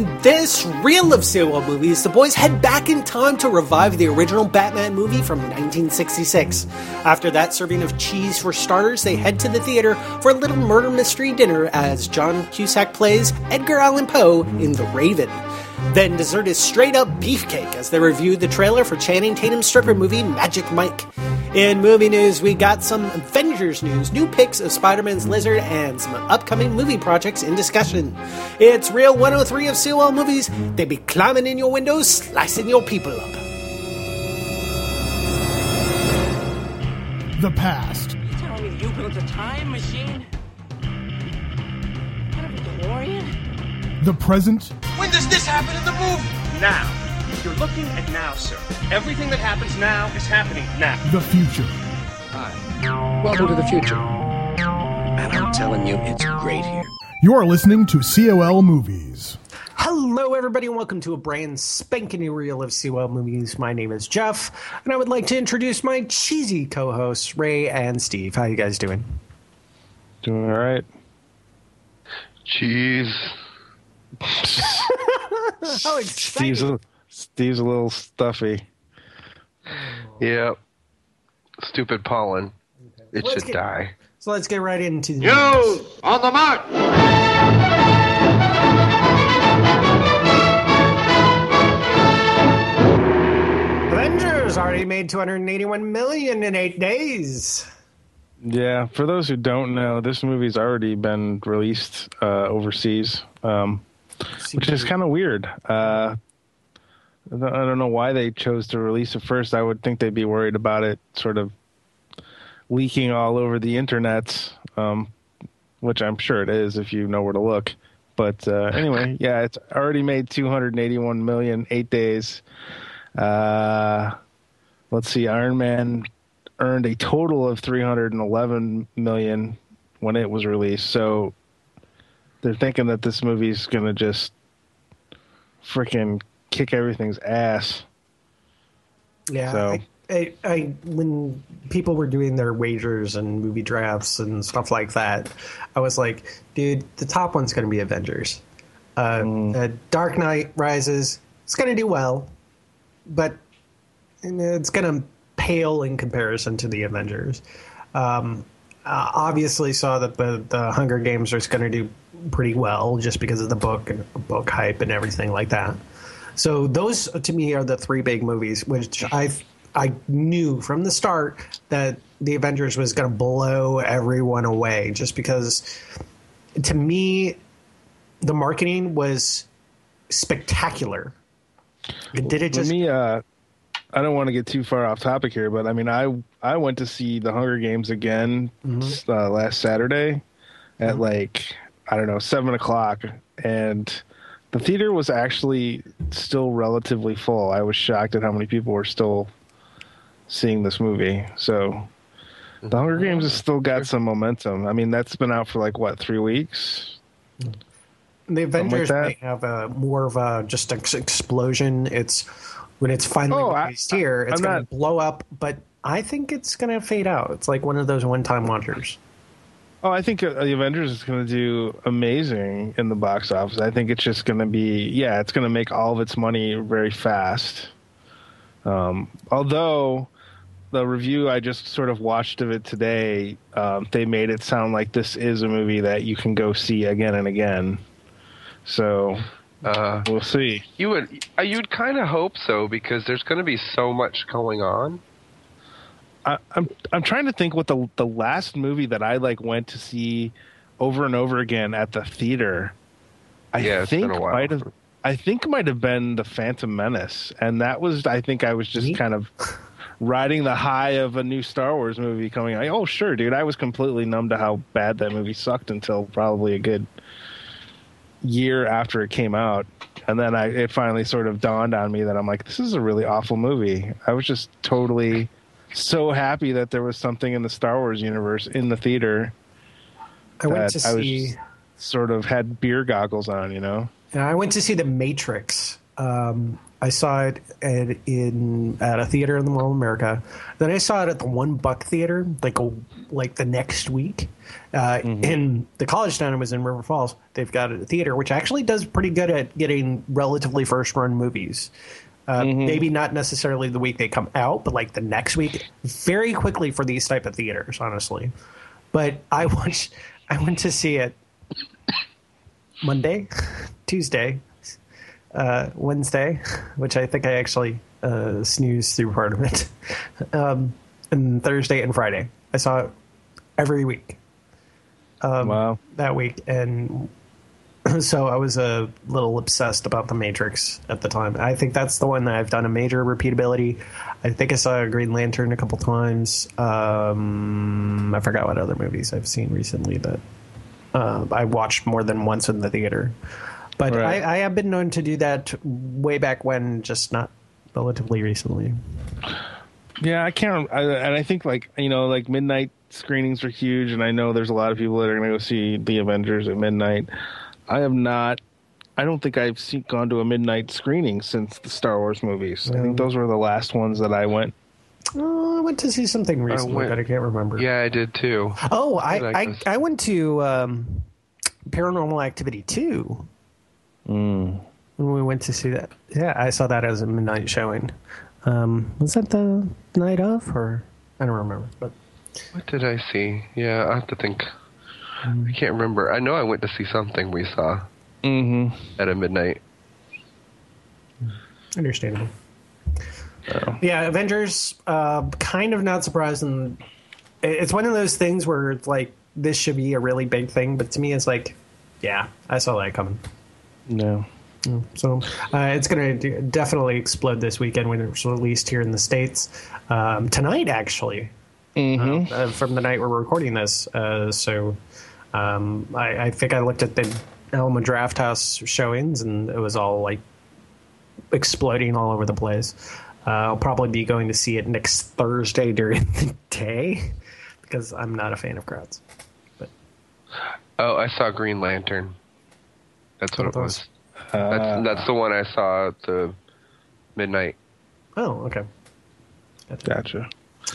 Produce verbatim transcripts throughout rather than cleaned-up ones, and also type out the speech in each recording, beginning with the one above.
In this reel of serial movies, the boys head back in time to revive the original Batman movie from nineteen sixty-six. After that serving of cheese for starters, they head to the theater for a little murder mystery dinner as John Cusack plays Edgar Allan Poe in The Raven. Then dessert is straight up beefcake as they review the trailer for Channing Tatum's stripper movie Magic Mike. In movie news, we got some Avengers news, new pics of Spider-Man's Lizard, and some upcoming movie projects in discussion. It's Reel one oh three of C O L Movies. They be climbing in your windows, slicing your people up. The past. You telling me you built a time machine? Kind of a DeLorean? The present. When does this happen in the movie? Now. You're looking at now, sir. Everything that happens now is happening now. The future. Hi. Welcome to the future. And I'm telling you, it's great here. You are listening to C O L Movies. Hello, everybody, and welcome to a brand spanking new reel of C O L Movies. My name is Jeff, and I would like to introduce my cheesy co-hosts, Ray and Steve. How you guys doing? Doing all right. Cheese. How Steve's exciting! a, Steve's a little stuffy. Yep. Stupid pollen. It Let's should get- die. So let's get right into the You on the mark. Avengers already made two hundred eighty-one million dollars in eight days. Yeah, for those who don't know, this movie's already been released uh, overseas, um, which is kind of weird. Uh, I don't I don't know why they chose to release it first. I would think they'd be worried about it sort of leaking all over the internet, um, which I'm sure it is if you know where to look. But uh, anyway, yeah, it's already made two hundred eighty-one million dollars, eight days. Uh, let's see, Iron Man earned a total of three hundred eleven million dollars when it was released. So they're thinking that this movie's going to just freaking kick everything's ass. Yeah, So- I, I, I, when people were doing their wagers and movie drafts and stuff like that, I was like, dude, the top one's going to be Avengers. Uh, Mm. uh, Dark Knight Rises, it's going to do well, but it's going to pale in comparison to the Avengers. Um, uh, obviously saw that the, the Hunger Games are going to do pretty well just because of the book and book hype and everything like that. So those, to me, are the three big movies, which I I knew from the start that the Avengers was going to blow everyone away just because, to me, the marketing was spectacular. Did it just... For me, uh, I don't want to get too far off topic here, but I mean, I I went to see the Hunger Games again Mm-hmm. uh, last Saturday at like, I don't know, seven o'clock, and the theater was actually still relatively full. I was shocked at how many people were still seeing this movie. So the Hunger Games has still got some momentum. I mean, that's been out for like, what, three weeks? The Avengers that. may have a more of a just an ex- explosion. It's when it's finally Oh, I- released here, it's I'm going not- to blow up. But I think it's going to fade out. It's like one of those one-time wonders. Oh, I think uh, the Avengers is going to do amazing in the box office. I think it's just going to be, yeah, it's going to make all of its money very fast. Um, although the review I just sort of watched of it today, um, they made it sound like this is a movie that you can go see again and again. So Uh, we'll see. you would, uh, you'd kind of hope so because there's going to be so much going on. I, I'm I'm trying to think what the the last movie that I like went to see over and over again at the theater. I Yeah, it's think been a while. might have I think might have been the Phantom Menace, and that was I think I was just Me? kind of riding the high of a new Star Wars movie coming out. Oh sure, dude, I was completely numb to how bad that movie sucked until probably a good year after it came out. And then I it finally sort of dawned on me that I'm like, this is a really awful movie. I was just totally so happy that there was something in the Star Wars universe in the theater. I went to that I was see. just sort of had beer goggles on, you know? Yeah, I went to see The Matrix Um, I saw it at, in at a theater in the Mall of America. Then I saw it at the One Buck Theater, like a, like the next week. Uh, mm-hmm. In the college town I was in, River Falls, they've got a theater which actually does pretty good at getting relatively first run movies. Uh, mm-hmm. Maybe not necessarily the week they come out, but like the next week, very quickly for these type of theaters, honestly. But I watched, I went to see it Monday, Tuesday. Uh, Wednesday, which I think I actually uh, snoozed through part of it, um, and Thursday and Friday. I saw it every week. Um, wow. That week, and so I was a little obsessed about The Matrix at the time. I think that's the one that I've done a major repeatability. I think I saw Green Lantern a couple times. Um, I forgot what other movies I've seen recently that uh, I watched more than once in the theater. But right. I, I have been known to do that way back when, just not relatively recently. Yeah, I can't. I, and I think, like, you know, like midnight screenings are huge, and I know there's a lot of people that are going to go see the Avengers at midnight. I have not. I don't think I've seen, gone to a midnight screening since the Star Wars movies. Yeah. I think those were the last ones that I went. Oh, I went to see something recently, I went, but I can't remember. Yeah, I did too. Oh, I I, I, I went to um, Paranormal Activity two. Mm. When we went to see that. Yeah, I saw that as a midnight showing. Um, was that the night of, or I don't remember. But what did I see? Yeah, I have to think. Mm. I can't remember. I know I went to see something we saw mm-hmm. at a midnight. Understandable. Oh. Yeah, Avengers, uh, kind of not surprising. It's one of those things where it's like, this should be a really big thing, but to me it's like, yeah, I saw that coming. No. So uh, it's going to definitely explode this weekend when it's released here in the States. Um, tonight, actually, mm-hmm. uh, from the night we're recording this. Uh, so um, I, I think I looked at the Alma Drafthouse showings, and it was all like exploding all over the place. Uh, I'll probably be going to see it next Thursday during the day because I'm not a fan of crowds. But oh, I saw Green Lantern. That's what it was. Uh, that's, that's the one I saw at the midnight. Oh, okay. Gotcha. gotcha.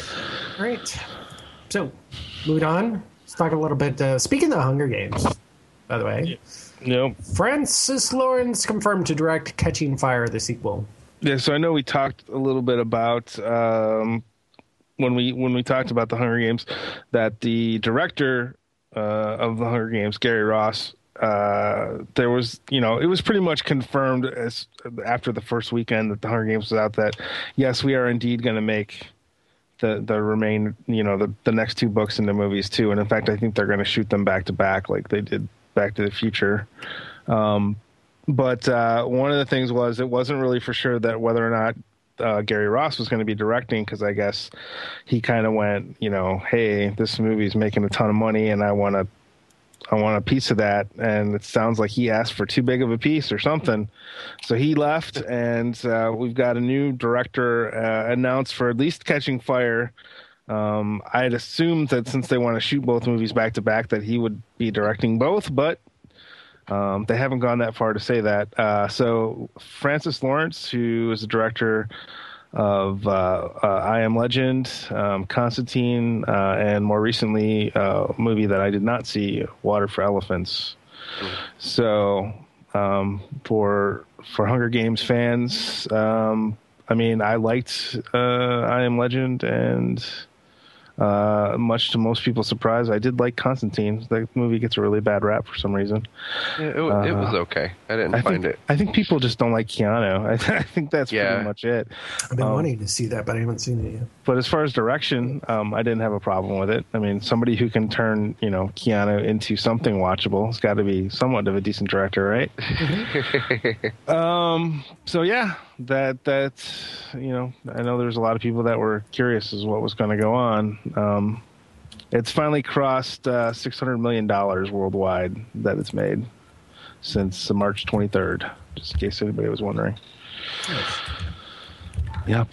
Great. So, moving on. Let's talk a little bit. Uh, speaking of the Hunger Games, by the way. Nope. Francis Lawrence confirmed to direct Catching Fire, the sequel. Yeah, so I know we talked a little bit about um, when we when we talked about the Hunger Games that the director uh, of the Hunger Games, Gary Ross. Uh, there was, you know, it was pretty much confirmed as after the first weekend that the Hunger Games was out that yes, we are indeed going to make the the remain, you know, the the next two books into movies too. And in fact, I think they're going to shoot them back to back like they did Back to the Future. Um, but uh, one of the things was it wasn't really for sure that whether or not uh, Gary Ross was going to be directing, because I guess he kind of went, you know, hey, this movie's making a ton of money and I want to. I want a piece of that, and it sounds like he asked for too big of a piece or something. So he left, and uh, we've got a new director uh, announced for at least Catching Fire. Um, I had assumed that since they want to shoot both movies back to back, that he would be directing both, but um, they haven't gone that far to say that. Uh, so Francis Lawrence, who is the director of uh, uh, I Am Legend, um, Constantine, uh, and more recently uh, a movie that I did not see, Water for Elephants. So um, for for Hunger Games fans, um, I mean, I liked uh, I Am Legend, and uh, much to most people's surprise, I did like Constantine. That movie gets a really bad rap for some reason. Yeah, it, uh, it was okay. I didn't I find think, it. I think people just don't like Keanu. I, th- I think that's yeah. pretty much it. I've been um, wanting to see that, but I haven't seen it yet. But as far as direction, um, I didn't have a problem with it. I mean, somebody who can turn, you know, Keanu into something watchable has got to be somewhat of a decent director, right? um. So yeah, that that's you know, I know there's a lot of people that were curious as what was going to go on. Um, it's finally crossed uh, six hundred million dollars worldwide that it's made since March twenty-third. Just in case anybody was wondering. Nice. Yep.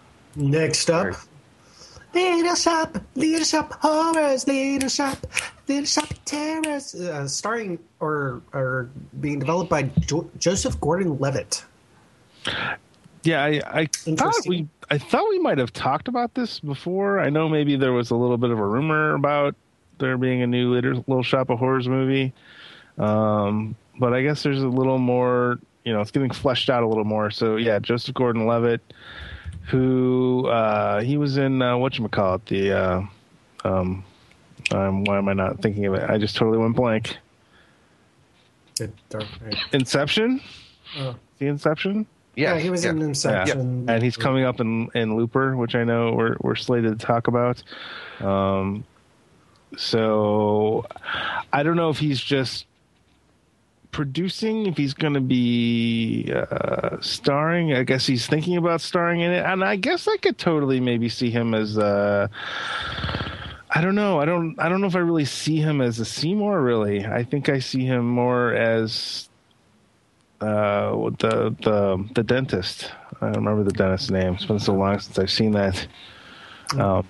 Next up, Little Shop, Little Shop Horrors, Little Shop, Little Shop of Terrors, uh, starring or or being developed by jo- Joseph Gordon-Levitt. Yeah, I, I thought we I thought we might have talked about this before. I know maybe there was a little bit of a rumor about there being a new Little, Little Shop of Horrors movie, um, but I guess there's a little more. You know, it's getting fleshed out a little more. So yeah, Joseph Gordon-Levitt, who uh, he was in uh, whatchamacallit, the uh, um, um, why am I not thinking of it? I just totally went blank. The Dark Knight. Inception? Oh. The Inception? Yeah, he was yeah. in Inception. Yeah. And he's coming up in, in Looper, which I know we're we're slated to talk about. Um, so I don't know if he's just producing, if he's going to be uh, starring. I guess he's thinking about starring in it, and I guess I could totally maybe see him as uh, I don't know. I don't. I don't know if I really see him as a Seymour. Really, I think I see him more as uh, the the the dentist. I don't remember the dentist's name. It's been so long since I've seen that. Um,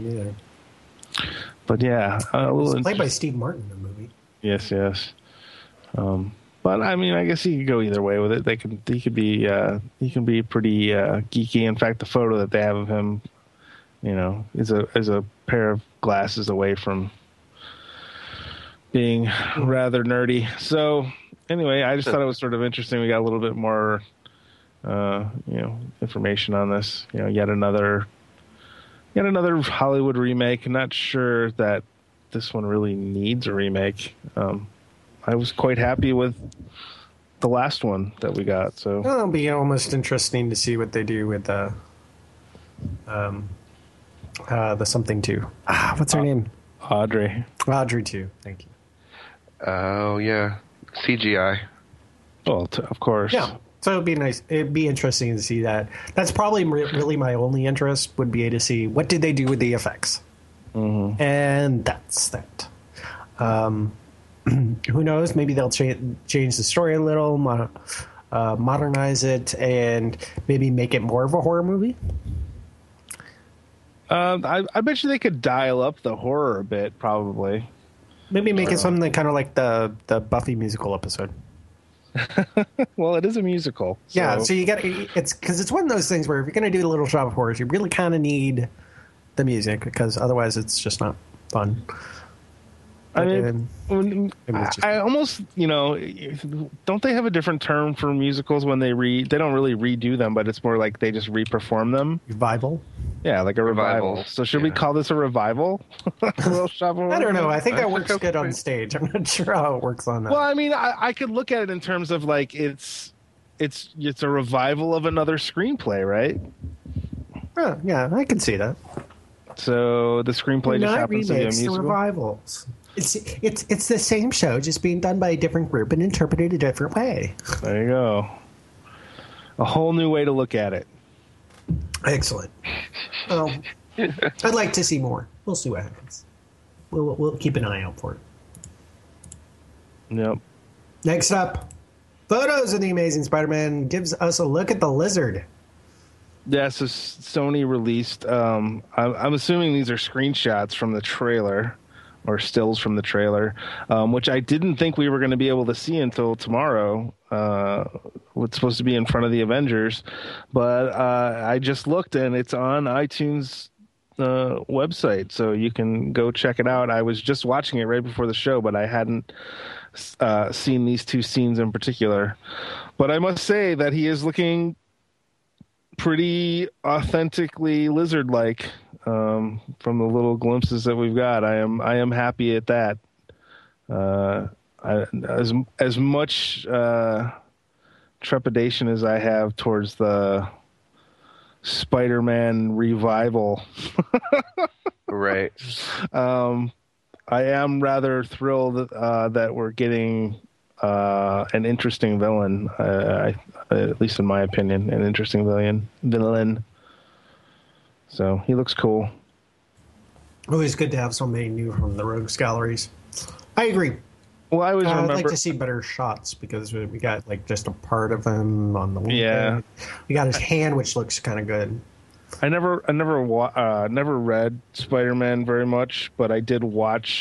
but yeah, uh, it was played by Steve Martin in the movie. Yes, yes. Um, but I mean, I guess he could go either way with it. They could, he could be, uh, he can be pretty uh, geeky. In fact, the photo that they have of him, you know, is a is a pair of glasses away from being rather nerdy. So anyway, I just thought it was sort of interesting. We got a little bit more, uh, you know, information on this. You know, yet another, yet another Hollywood remake. I'm not sure that this one really needs a remake. Um, I was quite happy with the last one that we got. So it'll be almost interesting to see what they do with the, um, uh, the something two. Ah, what's her uh, name? Audrey. Audrey two. Thank you. Oh yeah, C G I. Well, t- of course. Yeah. So it'd be nice. It'd be interesting to see that. That's probably re- really my only interest would be to see what did they do with the effects, mm-hmm. and that's that. Um. Who knows? Maybe they'll cha- change the story a little, mo- uh, modernize it, and maybe make it more of a horror movie. Um, I, I bet you they could dial up the horror a bit, probably. Maybe make it something kind of like the the Buffy musical episode. Well, it is a musical. So. Yeah, so you got it's because it's one of those things where if you're going to do the Little Shop of Horrors, you really kind of need the music because otherwise it's just not fun. I mean, when, I, I almost, you know, don't they have a different term for musicals when they re? They don't really redo them, but it's more like they just re-perform them. Revival. Yeah, like a revival. Revival. So should yeah. we call this a revival? Little Shop of I don't know. I think I that think works good on stage. I'm not sure how it works on that. Well, I mean, I, I could look at it in terms of like it's it's it's a revival of another screenplay, right? Oh, yeah, I can see that. So the screenplay just Not happens to be a remakes, musical. revivals. It's it's it's the same show, just being done by a different group and interpreted a different way. There you go. A whole new way to look at it. Excellent. Well, I'd like to see more. We'll see what happens. We'll we'll keep an eye out for it. Yep. Next up, photos of the Amazing Spider-Man gives us a look at the lizard. Yeah, so Sony released. Um, I'm, I'm assuming these are screenshots from the trailer. Or stills from the trailer, um, which I didn't think we were going to be able to see until tomorrow. Uh, it's supposed to be in front of the Avengers, but uh, I just looked and it's on iTunes uh, website, so you can go check it out. I was just watching it right before the show, but I hadn't uh, seen these two scenes in particular. But I must say that he is looking pretty authentically lizard-like. Um, from the little glimpses that we've got, I am I am happy at that. Uh, I, as as much uh, trepidation as I have towards the Spider-Man revival, right? Um, I am rather thrilled uh, that we're getting uh, an interesting villain. Uh, I, at least in my opinion, an interesting villain. Villain. So he looks cool. Always good to have somebody new from the Rogues Galleries. I agree. Well, I always uh, remember. I'd like to see better shots because we got like just a part of him on the weekend. Yeah. We got his hand, which looks kind of good. I never, I never, wa- uh, never read Spider-Man very much, but I did watch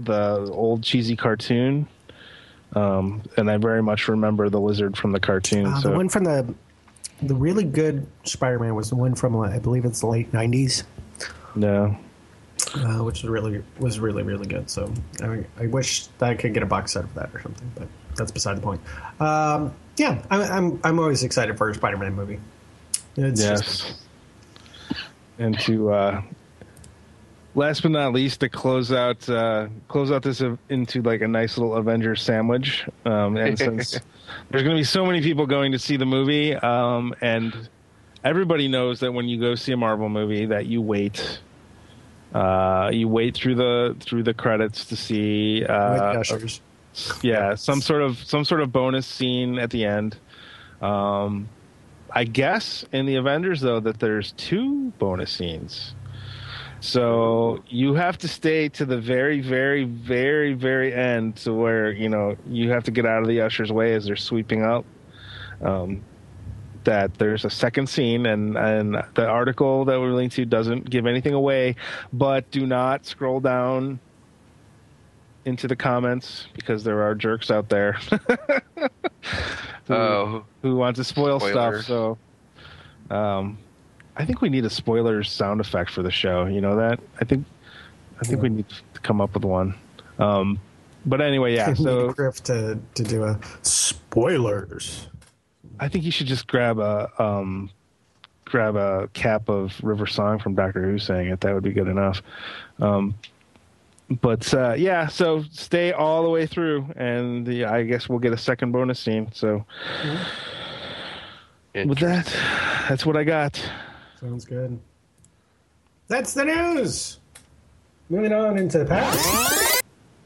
the old cheesy cartoon, um, and I very much remember the lizard from the cartoon. Uh, so. The one from the the really good Spider-Man was the one from I believe it's the late nineties. No. Uh, which was really was really really good. So I, I wish that I could get a box set of that or something, but that's beside the point. Um, yeah, I, I'm I'm always excited for a Spider-Man movie. It's yes. Just... And to uh, last but not least, to close out uh, close out this into like a nice little Avengers sandwich. Um, and since there's going to be so many people going to see the movie, um, and everybody knows that when you go see a Marvel movie, that you wait. Uh, you wait through the through the credits to see uh, Gushers. yeah, some sort of some sort of bonus scene at the end. Um, I guess in the Avengers though that there's two bonus scenes, so you have to stay to the very, very, very, very end to where you know you have to get out of the usher's way as they're sweeping up. Um, that there's a second scene, and, and the article that we're linked to doesn't give anything away, but do not scroll down into the comments because there are jerks out there who, oh, who want to spoil spoilers. stuff. So um, I think we need a spoilers sound effect for the show. You know that? I think I think yeah. we need to come up with one. Um, but anyway, yeah. So Griff to, to do a spoilers. I think you should just grab a um, grab a cap of River Song from Doctor Who saying it. That would be good enough. Um, but uh, yeah, so stay all the way through, and the, I guess we'll get a second bonus scene. So mm-hmm. with that, that's what I got. Sounds good. That's the news. Moving on into the past.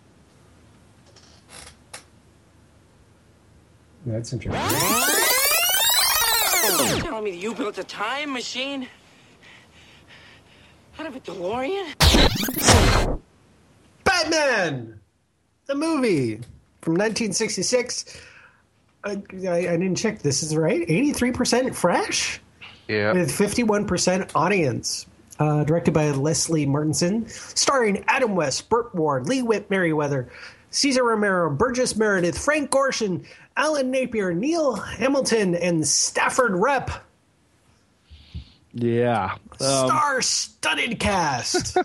That's interesting. You're telling me that you built a time machine out of a DeLorean? Batman, the movie from nineteen sixty-six. I, I, I didn't check. This is right. eighty-three percent fresh. Yeah. With fifty-one percent audience. Uh, directed by Leslie Martinson, starring Adam West, Burt Ward, Lee Whit Merriweather, Cesar Romero, Burgess Meredith, Frank Gorshin, Alan Napier, Neil Hamilton, and Stafford Rep. Yeah. Um, Star-studded cast.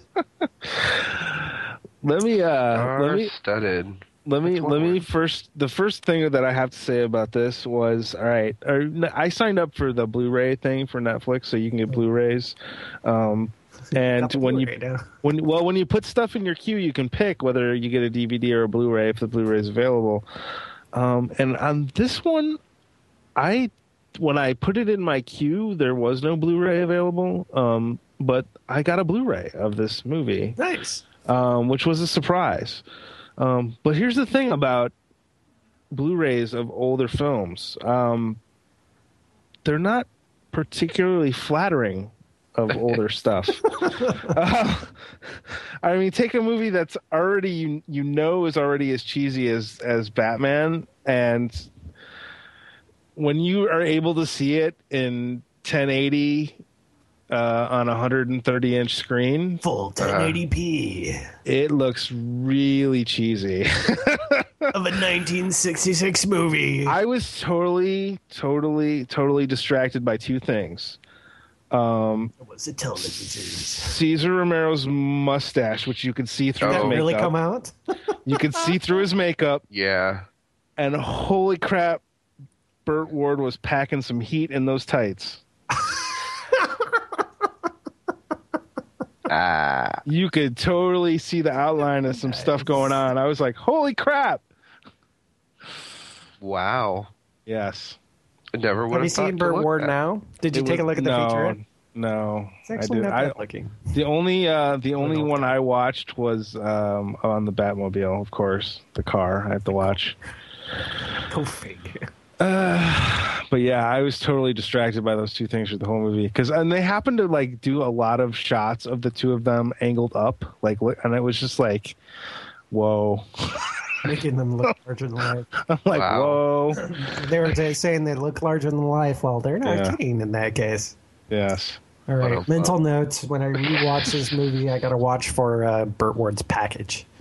let me uh let me studded. Let me let me first the first thing that I have to say about this was all right. I signed up for the Blu-ray thing for Netflix, so you can get Blu-rays. Um, and when you now. when well when you put stuff in your queue, you can pick whether you get a D V D or a Blu-ray if the Blu-ray is available. Um, and on this one, I when I put it in my queue, there was no Blu-ray available. Um, but I got a Blu-ray of this movie. Nice. Um, which was a surprise. Um, but here's the thing about Blu-rays of older films. Um, they're not particularly flattering of older stuff. uh, I mean, take a movie that's already, you, you know, is already as cheesy as, as Batman. And when you are able to see it in ten eighty Uh, on a one hundred thirty inch screen, full ten eighty p, uh, it looks really cheesy. Of a nineteen sixty-six movie. I was totally, totally, totally distracted by two things. Um, it was a television series. Cesar Romero's mustache, which you could see through Did his that makeup. really come out? You could see through his makeup. Yeah. And holy crap, Burt Ward was packing some heat in those tights. Ah. You could totally see the outline of some nice. stuff going on. I was like, holy crap. Wow. Yes. I never would have have you seen Burt Ward now? Did you it take was, a look at the no, featurette? No. It's actually I not bad I, looking. The only uh, the only one I watched was um, on the Batmobile, of course. The car I have to watch. Go figure. Uh, but yeah, I was totally distracted by those two things for the whole movie because and they happened to like do a lot of shots of the two of them angled up, like, and it was just like, whoa, making them look larger than life. I'm like, wow. Whoa. They were saying they look larger than life. Well, they're not yeah. kidding in that case. Yes. All right. Mental notes: when I rewatch this movie, I got to watch for uh, Burt Ward's package.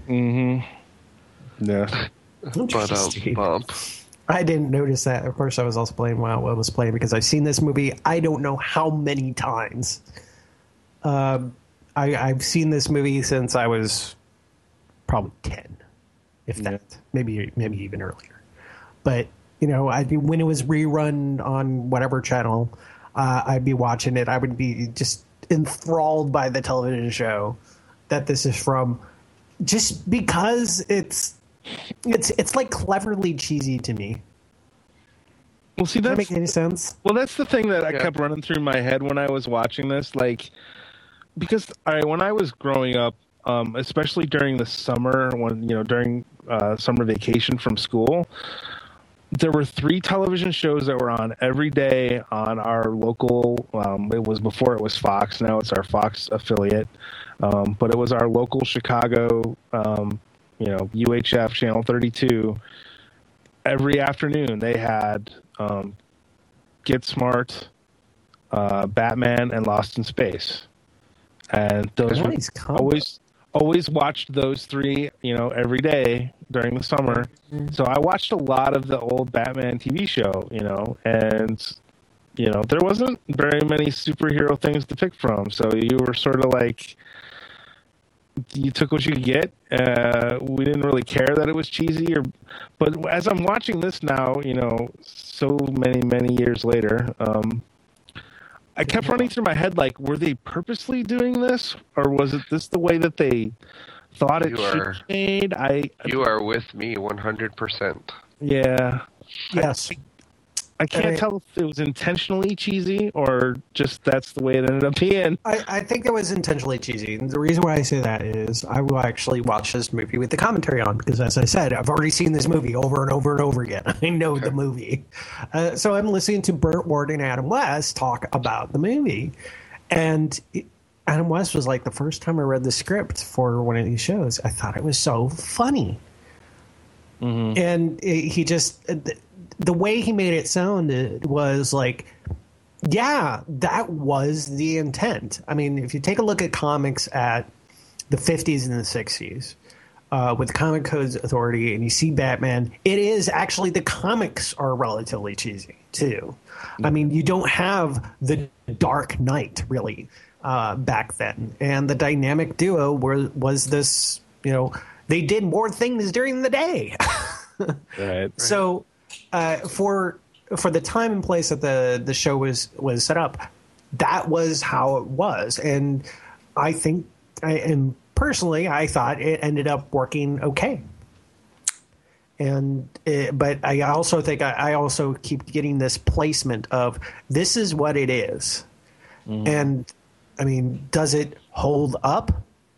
Mm-hmm. Yeah. But um, bump. I didn't notice that. Of course, I was also playing while I was playing because I've seen this movie I don't know how many times. Um, I, I've seen this movie since I was probably ten, if that, yeah. maybe maybe even earlier. But you know, I when it was rerun on whatever channel, uh, I'd be watching it. I would be just enthralled by the television show that this is from, just because it's it's it's like cleverly cheesy to me. Well, see, does that make any sense? Well, that's the thing that I yeah. kept running through my head when I was watching this, like, because all right, when I was growing up, um, especially during the summer, when you know during uh, summer vacation from school, there were three television shows that were on every day on our local. Um, it was before it was Fox. Now it's our Fox affiliate, um, but it was our local Chicago, um, you know, U H F channel thirty-two. Every afternoon they had um, Get Smart, uh, Batman, and Lost in Space, and those were always always watched those three, you know, every day during the summer. Mm-hmm. So I watched a lot of the old Batman T V show, you know, and you know there wasn't very many superhero things to pick from, so you were sort of like, you took what you could get. Uh, we didn't really care that it was cheesy, or, but as I'm watching this now, you know, so many, many years later, um, I kept running through my head, like, were they purposely doing this, or was it this the way that they thought it you should are, be made? I, you are with me one hundred percent. Yeah. Yes. I, I can't I, tell if it was intentionally cheesy or just that's the way it ended up being. I, I think it was intentionally cheesy. And the reason why I say that is I will actually watch this movie with the commentary on because, as I said, I've already seen this movie over and over and over again. I know okay. the movie. Uh, so I'm listening to Burt Ward and Adam West talk about the movie. And it, Adam West was like, the first time I read the script for one of these shows, I thought it was so funny. Mm-hmm. And it, he just... The, the way he made it sound was like, yeah, that was the intent. I mean, if you take a look at comics at the fifties and the sixties, uh, with the Comic Codes Authority, and you see Batman, it is actually, the comics are relatively cheesy, too. I mean, you don't have the Dark Knight, really, uh, back then. And the dynamic duo were, was this, you know, they did more things during the day. right, right. So... Uh, for for the time and place that the, the show was, was set up, that was how it was. And I think, I, and personally, I thought it ended up working okay. And it, but I also think I, I also keep getting this placement of this is what it is. Mm-hmm. And I mean, does it hold up?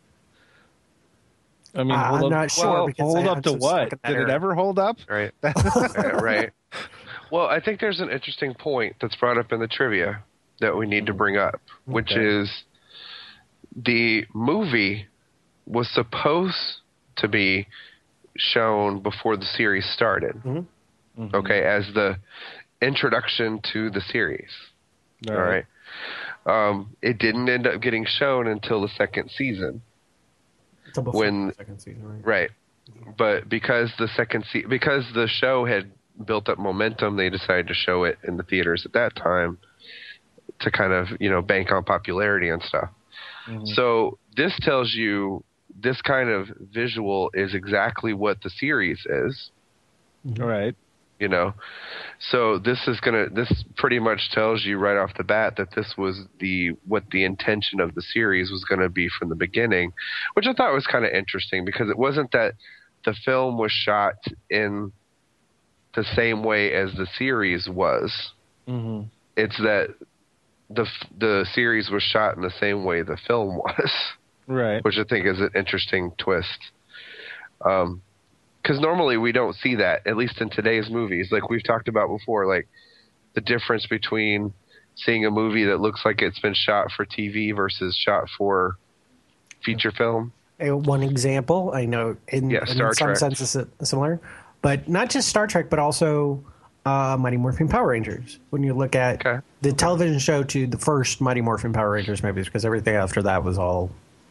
I mean, uh, hold I'm up, not sure. Well, because hold up to what? Did it ever hold up? Right. yeah, right. Well, I think there's an interesting point that's brought up in the trivia that we need to bring up, which okay. is the movie was supposed to be shown before the series started. Mm-hmm. Mm-hmm. Okay, as the introduction to the series. All right. All right. Um, it didn't end up getting shown until the second season. When the second season, right? Right, but because the second se- because the show had built up momentum, they decided to show it in the theaters at that time to kind of, you know, bank on popularity and stuff. Mm-hmm. So this tells you this kind of visual is exactly what the series is. All right. You know, so this is gonna. This pretty much tells you right off the bat that this was the what the intention of the series was going to be from the beginning, which I thought was kind of interesting because it wasn't that the film was shot in the same way as the series was. Mm-hmm. It's that the the series was shot in the same way the film was, right? Which I think is an interesting twist. Um. Because normally we don't see that, at least in today's movies. Like we've talked about before, like the difference between seeing a movie that looks like it's been shot for T V versus shot for feature film. One example, I know in, yeah, in some Trek. sense it's similar, but not just Star Trek, but also uh, Mighty Morphin Power Rangers. When you look at okay. the television show to the first Mighty Morphin Power Rangers movies, because everything after that was all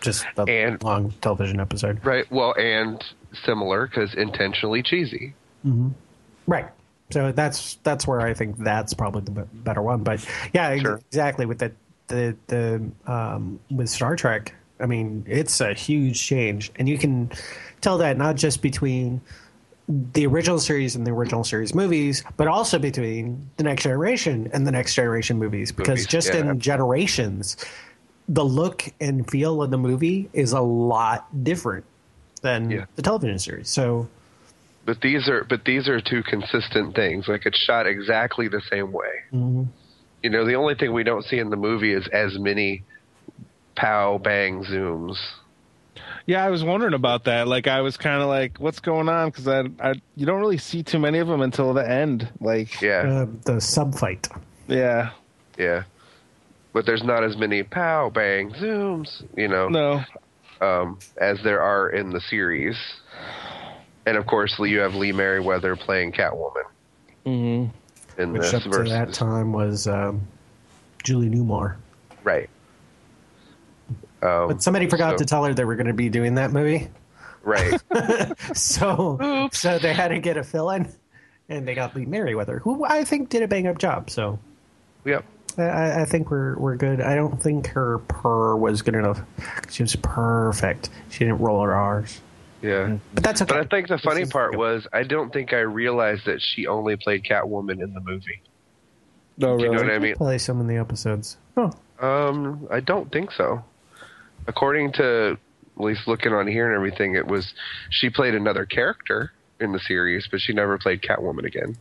just a And- long television episode. Right. Well, and similar because intentionally cheesy. Right. So that's that's where I think that's probably the be- better one. But yeah, Sure. exactly. With the the the um, with Star Trek, I mean, it's a huge change, and you can tell that not just between the original series and the original series movies, but also between the Next Generation and the Next Generation movies, because Movies, just yeah. in generations, the look and feel of the movie is a lot different than Yeah. the television series. So. But these are but these are two consistent things. Like it's shot exactly the same way. Mm-hmm. You know, the only thing we don't see in the movie is as many pow bang zooms. Yeah, I was wondering about that. Like, I was kind of like, what's going on? Because I, I, you don't really see too many of them until the end. Like, Yeah, Uh, the sub fight. yeah, yeah. But there's not as many pow bang zooms, you know, no, um, as there are in the series. And of course, you have Lee Merriweather playing Catwoman mm-hmm. in Which this up to versus that time was um, Julie Newmar. right. Um, But somebody forgot so- to tell her they were going to be doing that movie. right. So so they had to get a fill-in, and they got Lee Merriweather, who I think did a bang-up job. So Yep. I, I think we're we're good. I don't think her purr was good enough. She was perfect. She didn't roll her R's. Yeah. But that's okay. But I think the This funny is- part was I don't think I realized that she only played Catwoman in the movie. No, You know really. what I mean? play some in the episodes. Oh, Um, I don't think so. According to at least looking on here and everything, it was she played another character in the series, but she never played Catwoman again.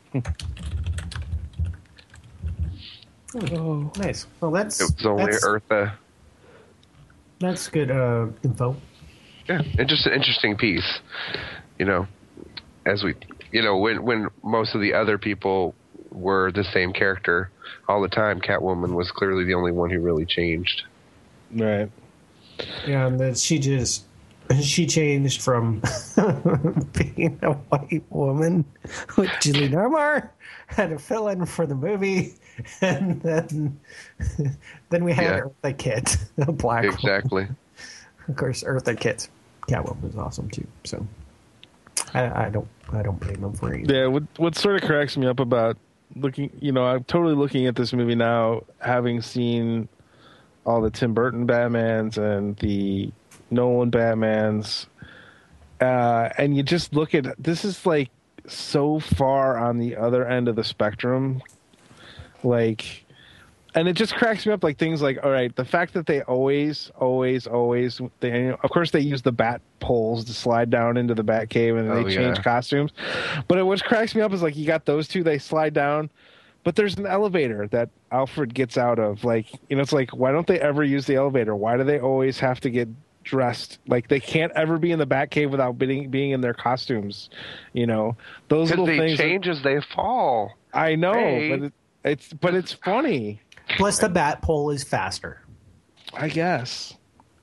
oh, nice. Well, that's It was only that's, Eartha. that's good uh, info. Yeah, and just an interesting piece. You know, as we, you know, when when most of the other people were the same character all the time, Catwoman was clearly the only one who really changed. Right. Yeah, and that she just she changed from being a white woman with Julie Newmar, had a fill-in for the movie, and then then we had Yeah. Eartha Kitt, a black woman. Exactly. Of course, Eartha Kitt, Catwoman was awesome too. So I, I don't I don't blame them for it. Yeah. What what sort of cracks me up about looking, you know, I'm totally looking at this movie now, having seen all the Tim Burton Batmans and the Nolan Batmans, uh, and you just look at this is like so far on the other end of the spectrum, like, and it just cracks me up. Like things like, all right, the fact that they always, always, always, they, of course, they use the bat poles to slide down into the bat cave, and Oh, they change yeah. costumes. But it, what cracks me up is like you got those two, they slide down. But there's an elevator that Alfred gets out of. Like, you know, it's like, why don't they ever use the elevator? Why do they always have to get dressed? Like, they can't ever be in the Batcave without being being in their costumes. You know, those Because little they things. change as they fall. I know, Hey. but it, it's but it's funny. Plus, the bat pole is faster. I guess.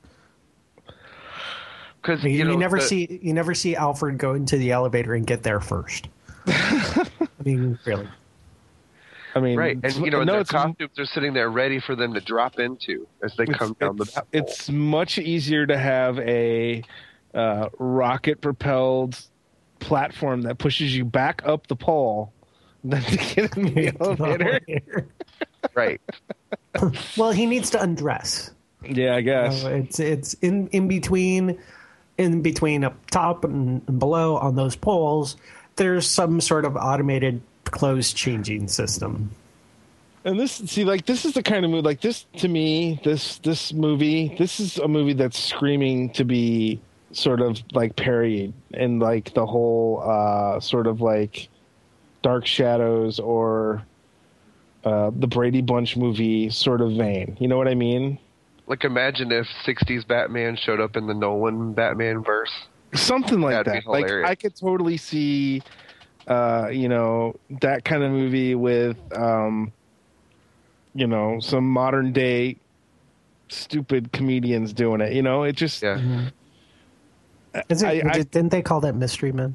Because You, you, you know, never the- see you never see Alfred go into the elevator and get there first. I mean, really. I mean, right, and you know, no, their it's costumes are sitting there ready for them to drop into as they come down the it's, bat pole. it's much easier to have a uh, rocket propelled platform that pushes you back up the pole than to get in the elevator. right. Well, he needs to undress. Yeah, I guess. Uh, it's it's in in between, in between up top and, and below on those poles. There's some sort of automated clothes changing system. And this, see, like this is the kind of movie, like this to me, this this movie, this is a movie that's screaming to be sort of like parodied in like the whole uh, sort of like Dark Shadows or uh, the Brady Bunch movie sort of vein. You know what I mean? Like, imagine if sixties Batman showed up in the Nolan Batman verse. Something like That'd be that. Like hilarious. I could totally see, uh, you know, that kind of movie with, um, you know, some modern day stupid comedians doing it. You know, it just Yeah. Is it, I- I- didn't they call that Mystery Men?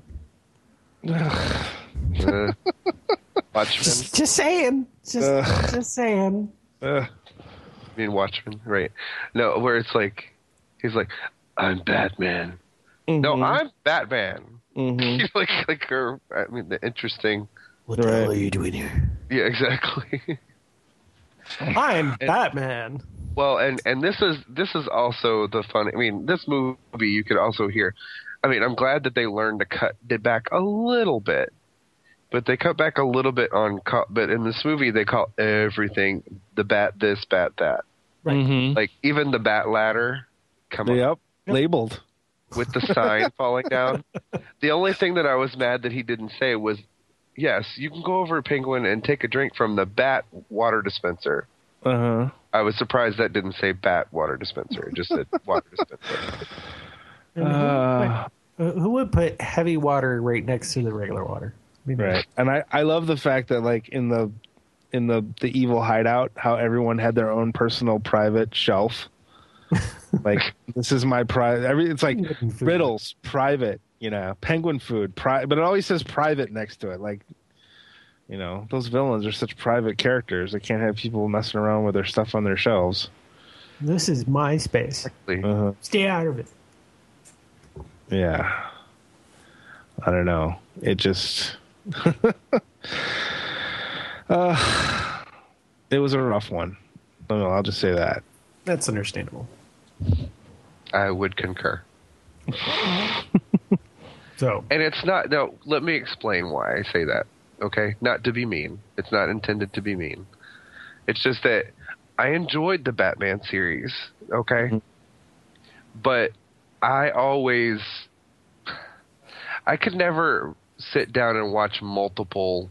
Uh, Watchmen. Just, just saying. Just, Ugh. just saying. uh, I mean, Watchmen. Right. No, where it's like, He's like, I'm Batman. Mm-hmm. No, I'm Batman. Mm-hmm. like, like, her, I mean, the interesting. What the hell are you doing here? Yeah, exactly. I'm Batman. Well, and, and this is this is also the fun. I mean, this movie you could also hear. I mean, I'm glad that they learned to cut it back a little bit, but they cut back a little bit on. But in this movie, they call everything the bat this, bat that. Right. Mm-hmm. Like even the bat ladder. Come on. Yep. Labeled. With the sign falling down. The only thing that I was mad that he didn't say was, yes, you can go over to Penguin and take a drink from the bat water dispenser. Uh-huh. I was surprised that didn't say bat water dispenser. It just said water dispenser. Uh, who, would, who would put heavy water right next to the regular water? I mean, right. And I, I love the fact that, like, in the in the, the evil hideout, how everyone had their own personal private shelf. Like, this is my private. Every it's like Riddles, private. You know, Penguin food, pri- but it always says private next to it. Like, you know, those villains are such private characters. They can't have people messing around with their stuff on their shelves. This is my space. Uh-huh. Stay out of it. Yeah. I don't know. It just. uh, it was a rough one. I don't know, I'll just say that. That's understandable. I would concur. So, and it's not. No, let me explain why I say that. Okay, not to be mean. It's not intended to be mean. It's just that I enjoyed the Batman series. Okay, mm-hmm. But I always, I could never sit down and watch multiple,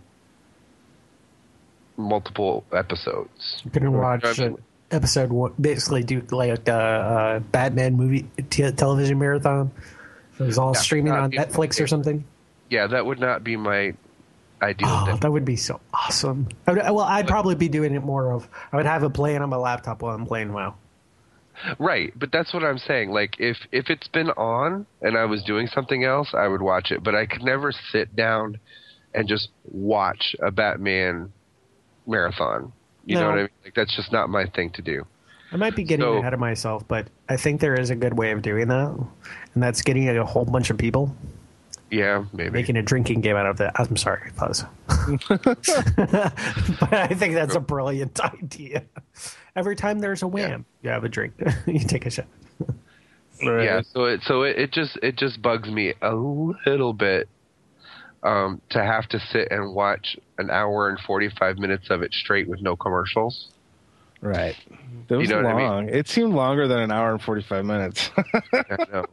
multiple episodes. You can watch. You know what I mean? Episode one, basically do like the uh, Batman movie t- television marathon. It was all yeah, streaming on Netflix or something. Yeah, that would not be my ideal. Oh, thing. That would be so awesome. I would, well, I'd probably be doing it more of. I would have it playing on my laptop while I'm playing WoW. Right, but that's what I'm saying. Like, if if it's been on and I was doing something else, I would watch it. But I could never sit down and just watch a Batman marathon. You no. know what I mean? Like, that's just not my thing to do. I might be getting so, ahead of myself, but I think there is a good way of doing that, and that's getting a whole bunch of people. Yeah, maybe. Making a drinking game out of that. I'm sorry, pause. But I think that's a brilliant idea. Every time there's a wham, yeah. you have a drink. You take a shot. Right. Yeah, so it so it, it just it just bugs me a little bit um, to have to sit and watch an hour and forty-five minutes of it straight with no commercials. Right. It was you know long. What I mean? It seemed longer than an hour and forty-five minutes. I know.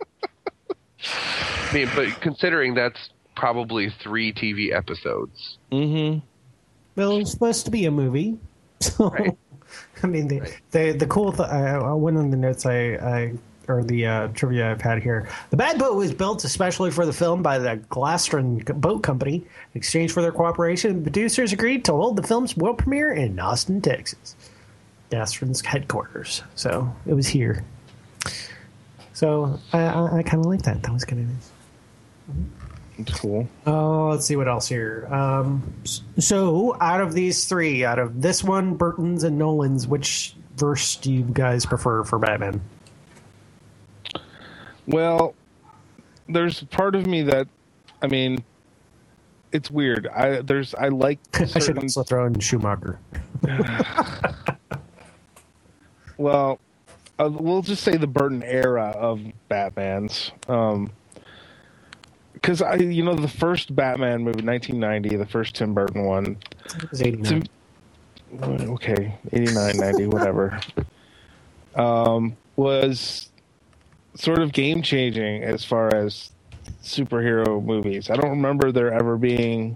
I mean, but considering that's probably three T V episodes. Mm-hmm. Well, it's supposed to be a movie. So, right. I mean, the, right. the, the cool th- uh, one of the notes I, I or the uh, trivia I've had here. The Bad Boat was built especially for the film by the Glastron Boat Company. In exchange for their cooperation, producers agreed to hold the film's world premiere in Austin, Texas. Glastron's headquarters. So, it was here. So, I, I, I kind of like that. That was kind of nice. It's cool. Oh, let's see what else here. Um, so, out of these three, out of this one, Burton's, and Nolan's, which verse do you guys prefer for Batman? Well, there's part of me that, I mean, it's weird. I there's I like. Certain... I should also throw in Schumacher. Well, uh, we'll just say the Burton era of Batman's. Um, Because I, you know, the first Batman movie, nineteen ninety, the first Tim Burton one. It was eighty-nine. Okay, eighty-nine, ninety, whatever. Um, was sort of game changing as far as superhero movies. I don't remember there ever being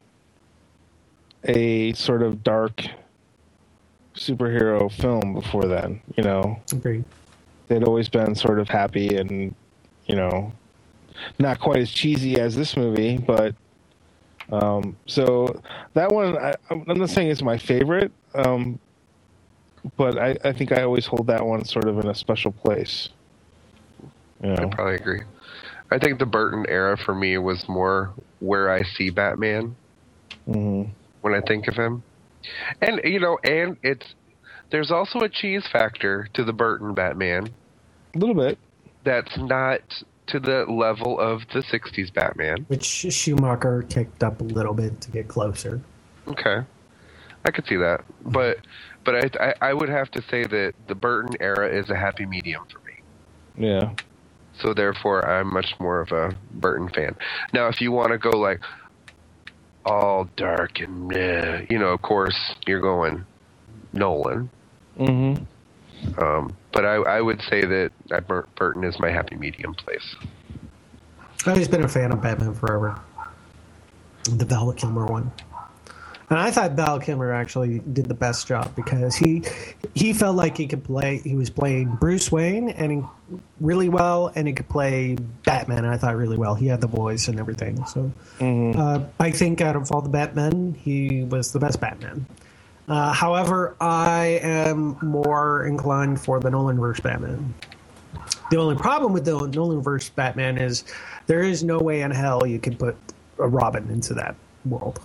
a sort of dark superhero film before then. You know, Agreed. They'd always been sort of happy and, you know, not quite as cheesy as this movie, but um, so that one, I, I'm not saying it's my favorite, um, but I, I think I always hold that one sort of in a special place. You know? I probably agree. I think the Burton era for me was more where I see Batman mm-hmm. when I think of him. And, you know, and it's there's also a cheese factor to the Burton Batman. A little bit. that's not to the level of the sixties Batman. Which Schumacher kicked up a little bit to get closer. Okay. I could see that. But but I, I I would have to say that the Burton era is a happy medium for me. Yeah. So therefore, I'm much more of a Burton fan. Now, if you want to go like all dark and uh, you know, of course, you're going Nolan. Mm-hmm. Um, but I, I would say that I, Burton is my happy medium place. I've always been a fan of Batman Forever. The Val Kilmer one. And I thought Val Kilmer actually did the best job because he he felt like he could play, he was playing Bruce Wayne and he, really well, and he could play Batman, I thought, really well. He had the voice and everything. So mm-hmm. uh, I think out of all the Batmen, he was the best Batman. Uh, however, I am more inclined for the Nolanverse Batman. The only problem with the Nolanverse Batman is there is no way in hell you can put a Robin into that world.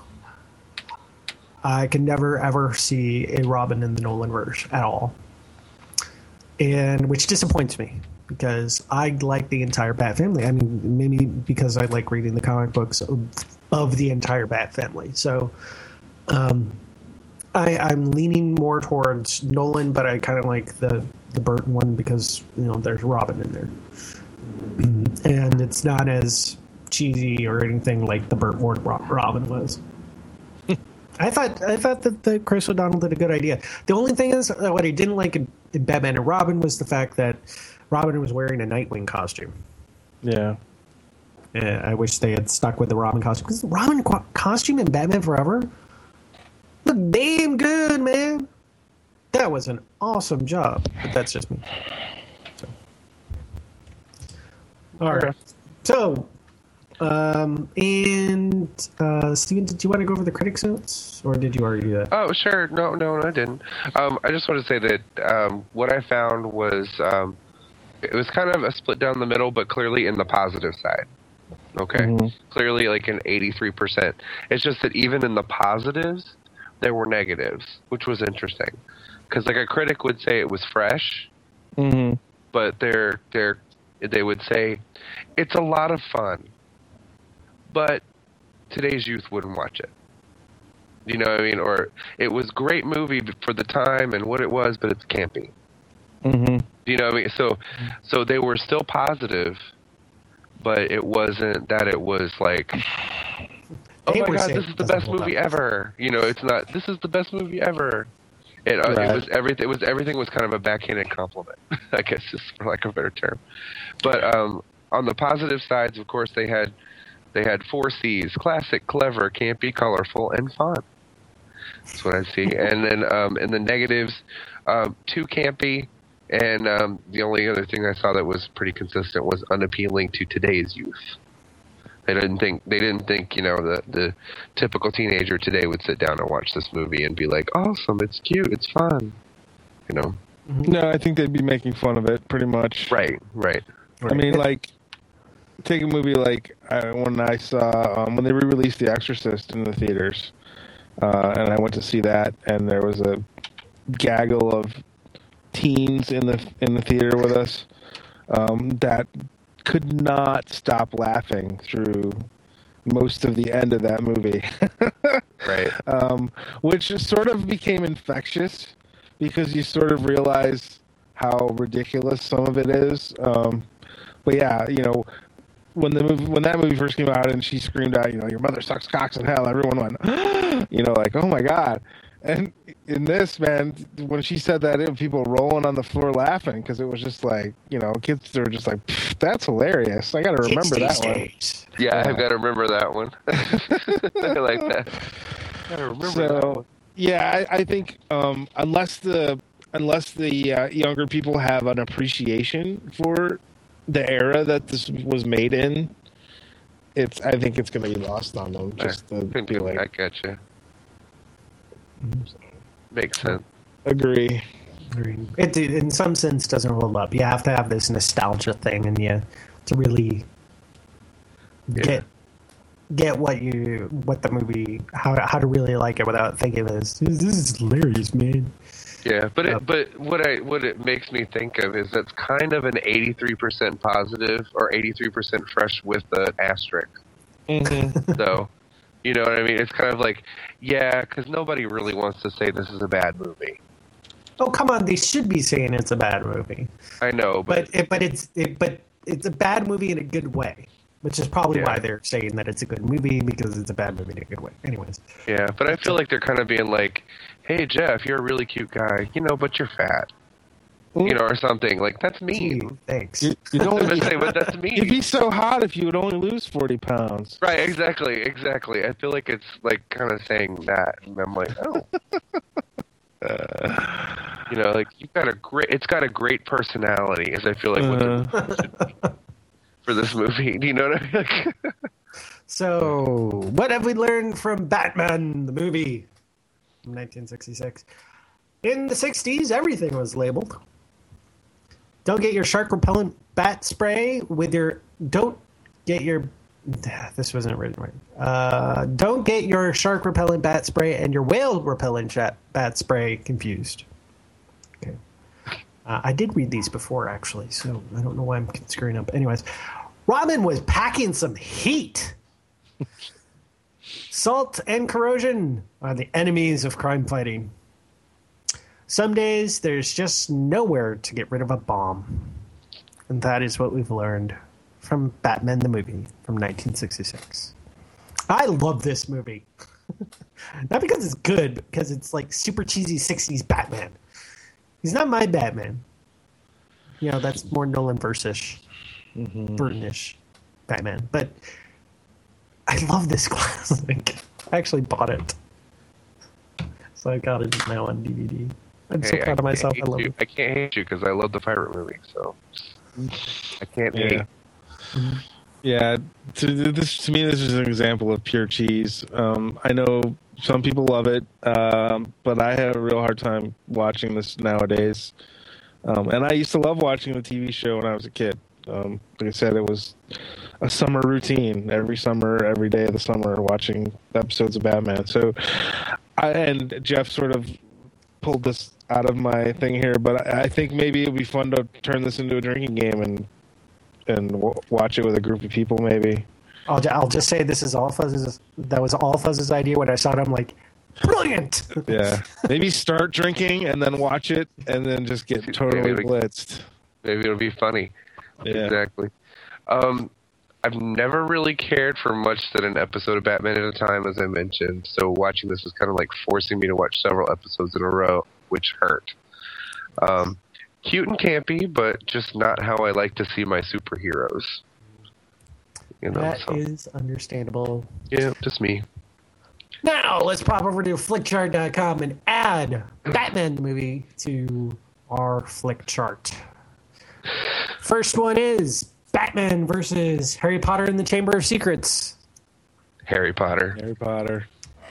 I can never, ever see a Robin in the Nolanverse at all. And which disappoints me because I like the entire Bat family. I mean, maybe because I like reading the comic books of, of the entire Bat family. So um, I, I'm leaning more towards Nolan, but I kind of like the, the Burton one because, you know, there's Robin in there. And it's not as cheesy or anything like the Burt Ward Robin was. I thought I thought that the Chris O'Donnell did a good idea. The only thing is, uh, what I didn't like in, in Batman and Robin was the fact that Robin was wearing a Nightwing costume. Yeah. Yeah, I wish they had stuck with the Robin costume. Because the Robin co- costume in Batman Forever looked damn good, man. That was an awesome job. But that's just me. So. All right. So... Um, and, uh, Steven, did you want to go over the critics' notes, or did you already do that? Oh, sure. No, no, no I didn't. Um, I just want to say that, um, what I found was, um, it was kind of a split down the middle, but clearly in the positive side. Okay? Mm-hmm. Clearly like an eighty-three percent. It's just that even in the positives, there were negatives, which was interesting. Because, like, a critic would say it was fresh, mm-hmm. but they're, they're, they would say, it's a lot of fun. But today's youth wouldn't watch it. You know what I mean? Or it was a great movie for the time and what it was, but it's campy. Mm-hmm. You know what I mean? So, so they were still positive, but it wasn't that it was like, oh my God, this is the best movie ever. You know, it's not, this is the best movie ever. It, uh, right. it was everything. It was everything was kind of a backhanded compliment, I guess, just for lack of a better term. But um, on the positive sides, of course, they had. They had four C's: classic, clever, campy, colorful, and fun. That's what I see. And then um, in the negatives, um, too campy. And um, the only other thing I saw that was pretty consistent was unappealing to today's youth. They didn't think they didn't think you know the the typical teenager today would sit down and watch this movie and be like, awesome, it's cute, it's fun. You know. No, I think they'd be making fun of it pretty much. Right. Right. I mean, like. Take a movie like uh, when I saw um, when they re-released The Exorcist in the theaters, uh, and I went to see that, and there was a gaggle of teens in the in the theater with us um, that could not stop laughing through most of the end of that movie. Right. Um, which sort of became infectious because you sort of realize how ridiculous some of it is. Um, but yeah, you know. When the movie, when that movie first came out, and she screamed out, you know, your mother sucks cocks in hell. Everyone went, you know, like, oh my God. And in this, man, when she said that, it people rolling on the floor laughing because it was just like, you know, kids were just like, that's hilarious. I got to remember that one. Yeah, I've got to remember that one. I like that. I gotta remember so, that one. Yeah, I, I think um, unless the unless the uh, younger people have an appreciation for the era that this was made in, it's. I think it's going to be lost on them. Just I, to be like, I gotcha. Makes sense. Agree. It, in some sense, doesn't hold up. You have to have this nostalgia thing, and you to really yeah. get get what you what the movie how how to really like it without thinking this. This is hilarious, man. Yeah, but Uh, it, but what I what it makes me think of is that's kind of an eighty-three percent positive or eighty-three percent fresh with the asterisk. Mm-hmm. So, you know what I mean? It's kind of like, yeah, because nobody really wants to say this is a bad movie. Oh, come on! They should be saying it's a bad movie, I know, but, but it, but it's it, but it's a bad movie in a good way, which is probably Yeah. why they're saying that it's a good movie, because it's a bad movie in a good way. Anyways, yeah, but I feel like they're kind of being like, hey, Jeff, you're a really cute guy, you know, but you're fat. You know, or something. Like, that's gee, mean. thanks. You, you I'm don't. gonna say, but that's You'd mean. be so hot if you would only lose forty pounds. Right, exactly, exactly. I feel like it's, like, kind of saying that. And I'm like, oh. Uh, you know, like, you've got a great, it's got a great personality, as I feel like what Uh, the should be for this movie. Do you know what I mean? Like, So, what have we learned from Batman, the movie from nineteen sixty-six? In the sixties, everything was labeled. Don't get your shark repellent bat spray with your... Don't get your... This wasn't written right. Uh, don't get your shark repellent bat spray and your whale repellent sha- bat spray confused. Okay. Uh, I did read these before, actually, so I don't know why I'm screwing up. Anyways, Robin was packing some heat. Salt and corrosion are the enemies of crime fighting. Some days there's just nowhere to get rid of a bomb. And that is what we've learned from Batman the movie from nineteen sixty-six. I love this movie. Not because it's good, but because it's like super cheesy sixties Batman. He's not my Batman. You know, that's more Nolan Bursish, mm-hmm. Burton-ish Batman. But I love this classic. I actually bought it. So I got it now on D V D. I'm so hey, proud of myself. I love you. it. I can't hate you because I love the pirate movie, so I can't Yeah. hate. Yeah, to, this to me, this is an example of pure cheese. Um, I know some people love it, um, but I have a real hard time watching this nowadays. Um, and I used to love watching the T V show when I was a kid. Um, like I said, it was a summer routine every summer, every day of the summer, watching episodes of Batman. So, I, and Jeff sort of pulled this out of my thing here, but I, I think maybe it would be fun to turn this into a drinking game and and w- watch it with a group of people, maybe. I'll, ju- I'll just say this is all Fuzz's. That was all Fuzz's idea. When I saw it, I'm like, brilliant. Yeah, maybe start drinking and then watch it, and then just get totally Maybe- blitzed. Maybe it'll be funny. Yeah. Exactly. Um, I've never really cared for much than an episode of Batman at a time, as I mentioned. So watching this was kind of like forcing me to watch several episodes in a row, which hurt. Um, cute and campy, but just not how I like to see my superheroes. You know, That so, is understandable. yeah, just me. Now let's pop over to flickchart dot com and add Batman the movie to our flick chart. First one is Batman versus Harry Potter and the Chamber of Secrets. Harry Potter. Harry Potter.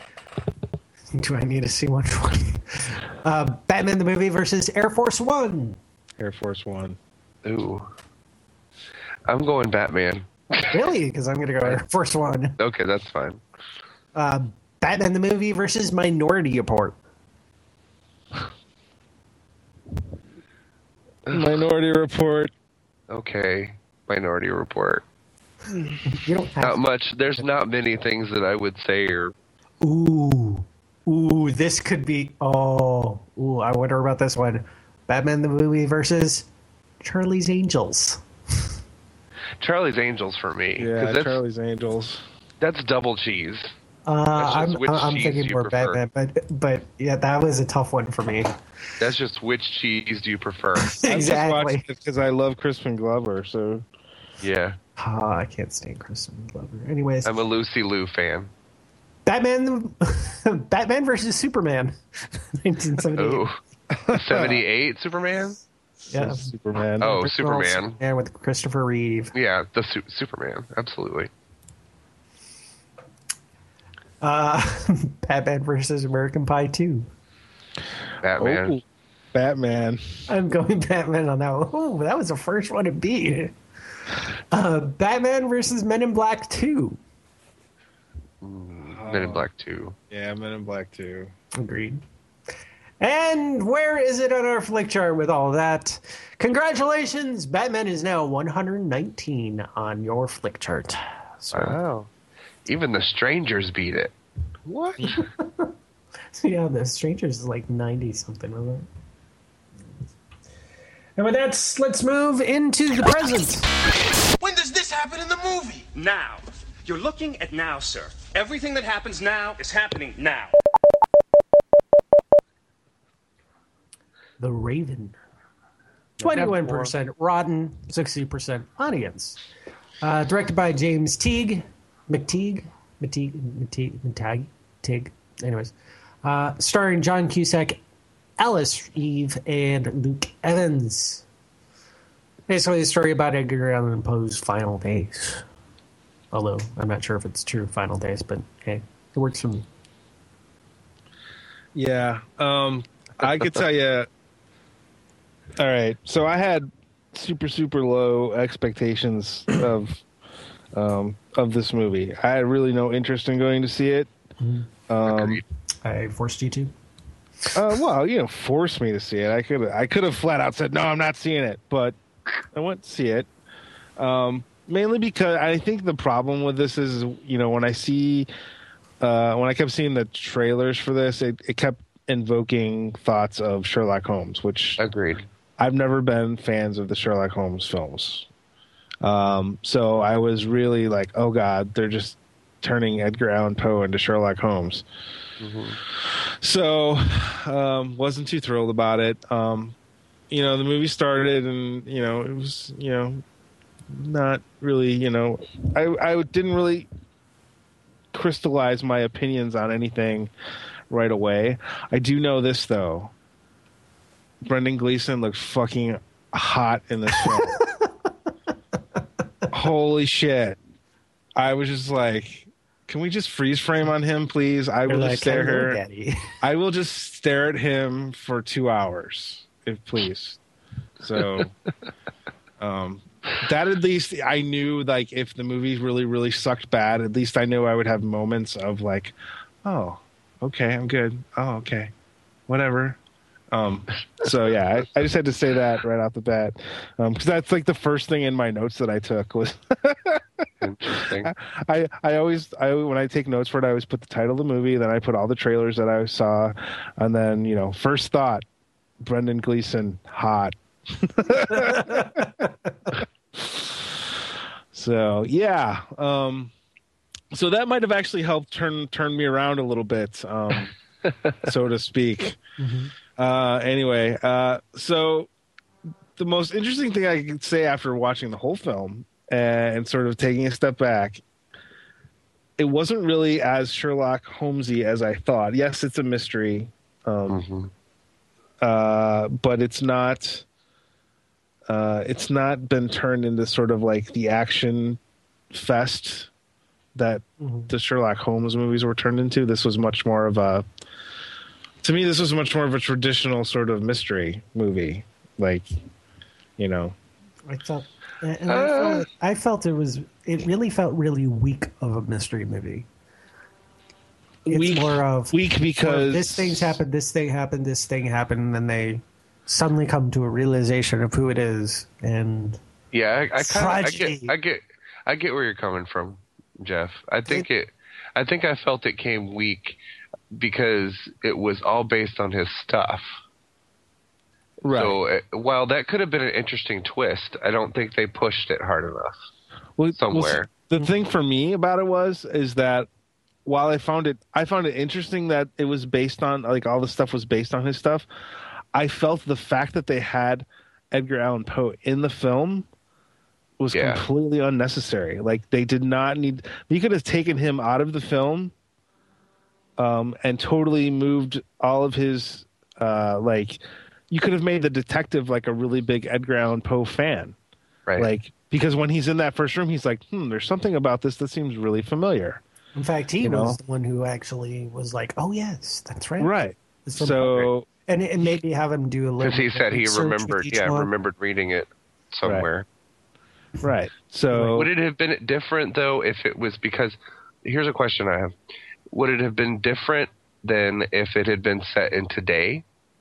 Do I need to see which one? Uh, Batman the movie versus Air Force One. Air Force One. Ooh. I'm going Batman. Really? Because I'm going to go Air Force One. Okay, that's fine. Uh, Batman the movie versus Minority Report. Minority Report. Okay, Minority Report. You don't have Not much. There's not many things that I would say are. Ooh. Ooh, this could be... Oh. Ooh, I wonder about this one. Batman the movie versus Charlie's Angels. Charlie's Angels for me. 'cause Yeah, that's, Charlie's Angels. that's double cheese. Uh, just I'm, which I'm cheese thinking you more prefer. Batman, but but yeah, that was a tough one for me. That's just which cheese do you prefer? Exactly. Because I love Crispin Glover, so Yeah, Ah, I can't stand Kristen Glover. Anyways, I'm a Lucy Liu fan. Batman, Batman versus Superman, nineteen seventy-eight. Oh, seventy-eight Superman? Yeah, Superman. Oh, Original Superman. Superman with Christopher Reeve. Yeah, the su- Superman. Absolutely. Uh, Batman versus American Pie two. Batman. Oh, Batman. I'm going Batman on that one. Oh, that was the first one to beat. Uh, Batman versus Men in Black two. Men in Black two. Yeah, Men in Black two. Agreed. And where is it on our flick chart with all that? Congratulations, Batman is now one hundred nineteen on your flick chart. So, Wow. Even the strangers beat it. What? so yeah, the Strangers is like ninety something, wasn't it? And with that, let's move into the present. When does this happen in the movie? Now. You're looking at now, sir. Everything that happens now is happening now. The Raven. twenty-one percent rotten, sixty percent audience. Uh, directed by James Teague. McTeague? McTeague? McTeague? McTeague? Tig. Anyways. Uh, starring John Cusack, Alice Eve, and Luke Evans. Basically a story about Edgar Allan Poe's final days. Although, I'm not sure if it's true final days, but hey, it works for me. Yeah. Um, I could tell you. All right. So I had super, super low expectations of um, of this movie. I had really no interest in going to see it. Mm-hmm. Um, I forced you to? Uh, well, you know, force me to see it. I could I could have flat out said, no, I'm not seeing it. But I went to see it. Um, mainly because I think the problem with this is, you know, when I see, uh, when I kept seeing the trailers for this, it, it kept invoking thoughts of Sherlock Holmes, which Agreed. I've never been fans of the Sherlock Holmes films. Um, so I was really like, oh God, they're just turning Edgar Allan Poe into Sherlock Holmes. Mm-hmm. So, um, wasn't too thrilled about it. Um, you know, the movie started and, you know, it was, you know, not really, you know, I, I didn't really crystallize my opinions on anything right away. I do know this, though. Brendan Gleeson looked fucking hot in this film. Holy shit. I was just like, can we just freeze frame on him, please? I will like, just stare "Hello, here. Daddy." I will just stare at him for two hours, if please. So, um, that at least I knew, like, if the movie really, really sucked bad, at least I knew I would have moments of like, oh, okay, I'm good. Oh, okay, whatever. Um, so yeah, I, I just had to say that right off the bat, um, because that's like the first thing in my notes that I took was. Interesting. I, I always I when I take notes for it, I always put the title of the movie, then I put all the trailers that I saw, and then, you know, first thought, Brendan Gleeson, hot. So yeah, um, so that might have actually helped turn turn me around a little bit, um, so to speak. Mm-hmm. Uh, anyway, uh, so the most interesting thing I could say after watching the whole film and sort of taking a step back, it wasn't really as Sherlock Holmesy as I thought. Yes, it's a mystery, um, mm-hmm. uh, but it's not. Uh, it's not been turned into sort of like the action fest that mm-hmm. the Sherlock Holmes movies were turned into. This was much more of a. To me, this was much more of a traditional sort of mystery movie, like, you know. I thought. And I, felt, I felt it was. It really felt really weak of a mystery movie. It's weak, more of weak because of this thing's happened, this thing happened, this thing happened, and then they suddenly come to a realization of who it is, and yeah, I, I kind of I get, I get, I get where you're coming from, Jeff. I think it, it I think I felt it came weak because it was all based on his stuff. Right. So it, while that could have been an interesting twist, I don't think they pushed it hard enough. Well, somewhere. Well, the thing for me about it was is that while I found it, I found it interesting that it was based on, like, all the stuff was based on his stuff. I felt the fact that they had Edgar Allan Poe in the film was yeah. completely unnecessary. Like, they did not need. You could have taken him out of the film, um, and totally moved all of his, uh, like. You could have made the detective like a really big Edgar Allan Poe fan, right? Like, because when he's in that first room, he's like, "Hmm, there's something about this that seems really familiar." In fact, he you was know? the one who actually was like, "Oh yes, that's right." Right. So, and and maybe have him do a little. Because he said he remembered, yeah, one. remembered reading it somewhere. Right. right. So, would it have been different though if it was because? Here's a question I have: would it have been different than if it had been set in today?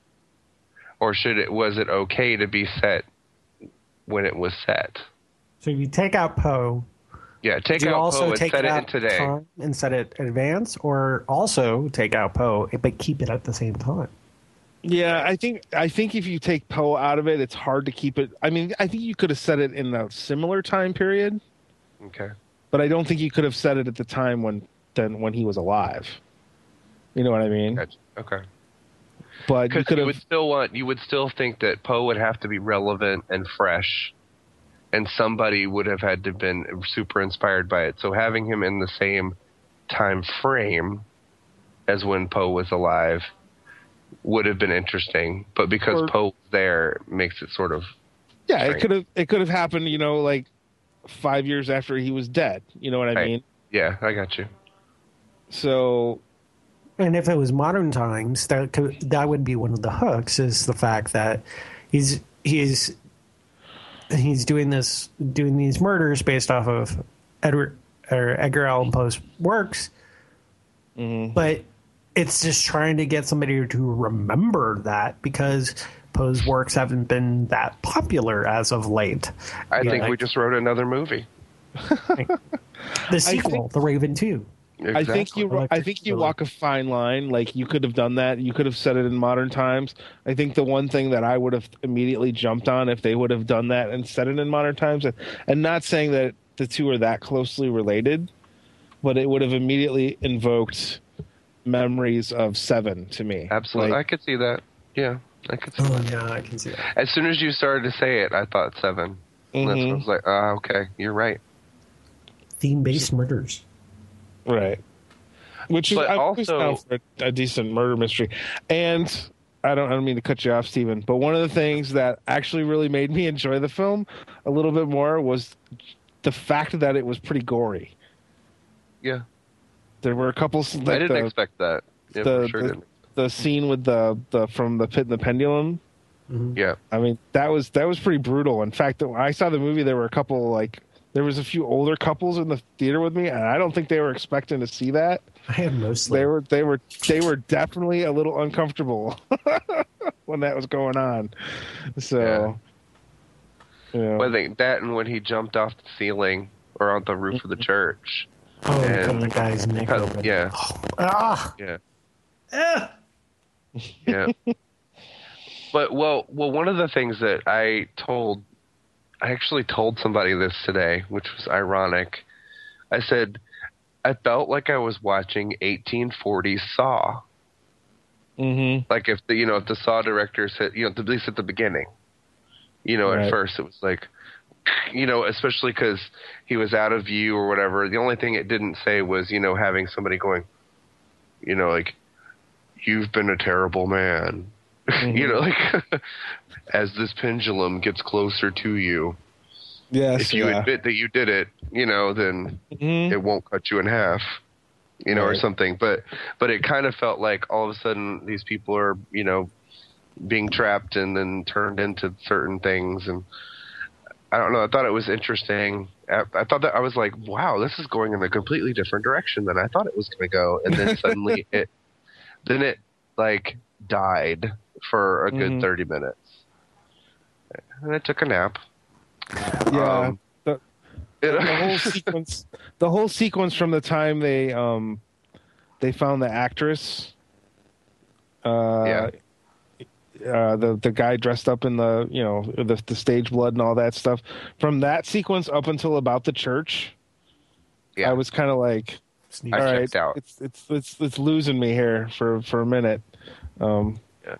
or should it was it okay to be set when it was set? So you take out Poe. Yeah, take Do you out also Poe and take set it it in out today. time and set it in advance, or also take out Poe but keep it at the same time? Yeah, I think I think if you take Poe out of it, it's hard to keep it. I mean, I think you could have set it in a similar time period, Okay. but I don't think you could have set it at the time when then when he was alive. You know what I mean? Gotcha. Okay. But you Because could you have. would still want, you would still think that Poe would have to be relevant and fresh, and somebody would have had to have been super inspired by it. So having him in the same time frame as when Poe was alive would have been interesting. But because Or- Poe's there, makes it sort of Yeah, it strange. could have. It could have happened. You know, like five years after he was dead. You know what I Right. mean? Yeah, I got you. So And if it was modern times, that could, that would be one of the hooks, is the fact that he's he's he's doing this doing these murders based off of Edward or Edgar Allan Poe's works, but it's just trying to get somebody to remember that because Poe's works haven't been that popular as of late. I Yeah, think we like just wrote another movie. the sequel, think- The Raven two. I think you. Exactly. I think you walk a fine line. Like you could have done that. You could have said it in modern times. I think the one thing that I would have immediately jumped on if they would have done that and said it in modern times, and, and not saying that the two are that closely related, but it would have immediately invoked memories of Seven to me. Absolutely. I Like, could see that. Yeah, I could see Oh that. yeah, I can see that. As soon as you started to say it, I thought seven. And that's when I Mhm. was like, ah, okay, you're right. Theme based murders. Right. Which is But I'm always also- down for a, a decent murder mystery. And I don't I don't mean to cut you off, Stephen, but one of the things that actually really made me enjoy the film a little bit more was the fact that it was pretty gory. Yeah. There were a couple like I didn't the, expect that. Yeah, the, for sure the, didn't. the scene with the, the from the Pit and the Pendulum. Yeah. I mean, that was that was pretty brutal. In fact, when I saw the movie, there were a couple like there was a few older couples in the theater with me, and I don't think they were expecting to see that. I had mostly. They were they were they were definitely a little uncomfortable when that was going on. So, yeah. Well, I think that and when he jumped off the ceiling or on the roof of the church. Oh, and- cut the guy's neck cut- open. yeah. Ah, Yeah. eh. Yeah. But well, well, one of the things that I told, I actually told somebody this today, which was ironic. I said, I felt like I was watching eighteen forties Saw. Mm-hmm. Like if the, you know, if the Saw directors had, you know, at least at the beginning, you know, Right. at first it was like, you know, especially because he was out of view or whatever. The only thing it didn't say was, you know, having somebody going, you know, like, you've been a terrible man. You know, like, as this pendulum gets closer to you, Yes. if you yeah. admit that you did it, you know, then Mhm. it won't cut you in half, you know, or Right. something. But, but it kind of felt like all of a sudden these people are, you know, being trapped and then turned into certain things. And I don't know. I thought it was interesting. I, I thought that I was like, wow, this is going in a completely different direction than I thought it was going to go. And then suddenly it, then it like died for a good Mhm. thirty minutes. And I took a nap. Yeah. Um, the, it- the whole sequence the whole sequence from the time they um they found the actress uh Yeah. uh the the guy dressed up in the you know the the stage blood and all that stuff, from that sequence up until about the church, Yeah. I was kind of like, Sneak. I all right, checked out. it's it's it's it's losing me here for for a minute. um Yeah.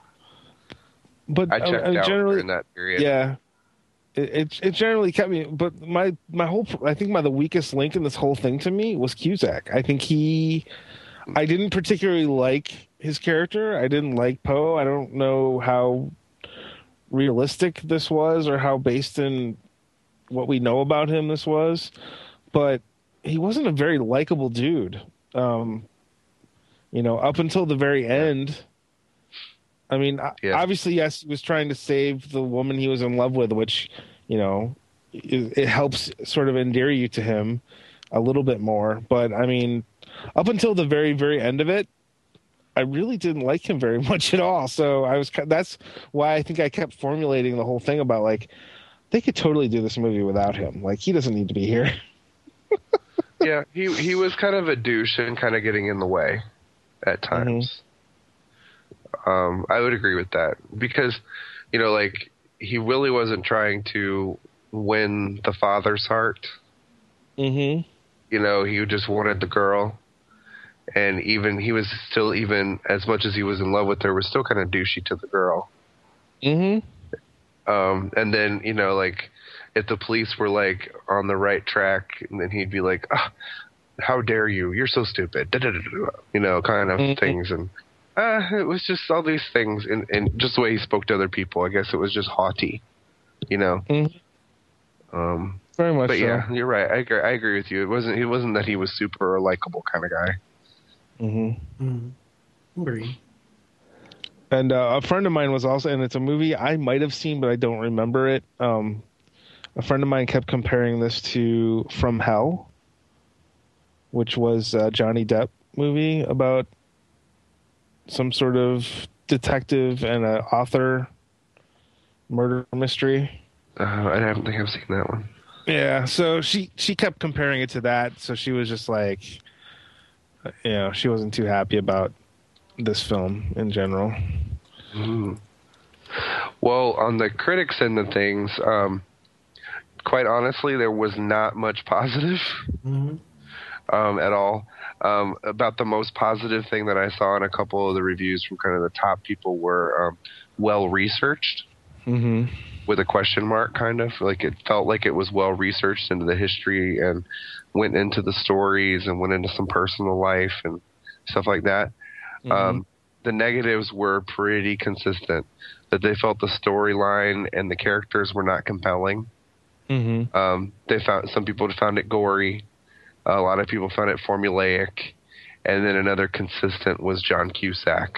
but I checked uh, out generally during that period. yeah, it, it it generally kept me. But my my whole I think my the weakest link in this whole thing to me was Cusack. I think he, I didn't particularly like his character. I didn't like Poe. I don't know how realistic this was or how based in what we know about him this was, but he wasn't a very likable dude. Um, you know, up until the very end. I mean, o- Yeah. obviously, yes, he was trying to save the woman he was in love with, which, you know, it, it helps sort of endear you to him a little bit more. But I mean, up until the very, very end of it, I really didn't like him very much at all. So I was that's why I think I kept formulating the whole thing about like they could totally do this movie without him. Like he doesn't need to be here. Yeah, he he was kind of a douche and kind of getting in the way at times. Mm-hmm. Um, I would agree with that because, you know, like he really wasn't trying to win the father's heart. Mm-hmm. You know, he just wanted the girl, and even he was still even as much as he was in love with her, was still kind of douchey to the girl. Mm-hmm. Um, and then you know, like. If the police were like on the right track, and then he'd be like, oh, "How dare you? You're so stupid," you know, kind of mm-hmm. things. And uh, it was just all these things, and, and just the way he spoke to other people. I guess it was just haughty, you know. Mm-hmm. Um, Very much. But so. yeah, you're right. I agree, I agree with you. It wasn't. It wasn't that he was super likable kind of guy. Mm-hmm. Mm-hmm. Agree. And uh, a friend of mine was also, and it's a movie I might have seen, but I don't remember it. Um, A friend of mine kept comparing this to From Hell, which was a Johnny Depp movie about some sort of detective and an author murder mystery. Uh, I don't think I've seen that one. Yeah, so she, she kept comparing it to that, so she was just like, you know, she wasn't too happy about this film in general. Mm. Well, on the critics end of things, um, quite honestly, there was not much positive mm-hmm. um, at all. Um, about the most positive thing that I saw in a couple of the reviews from kind of the top people were um, well researched, mm-hmm. with a question mark, kind of like it felt like it was well researched into the history and went into the stories and went into some personal life and stuff like that. Mm-hmm. Um, the negatives were pretty consistent, that they felt the storyline and the characters were not compelling. Mm-hmm. Um, they found some people found it gory. A lot of people found it formulaic, and then another consistent was John Cusack.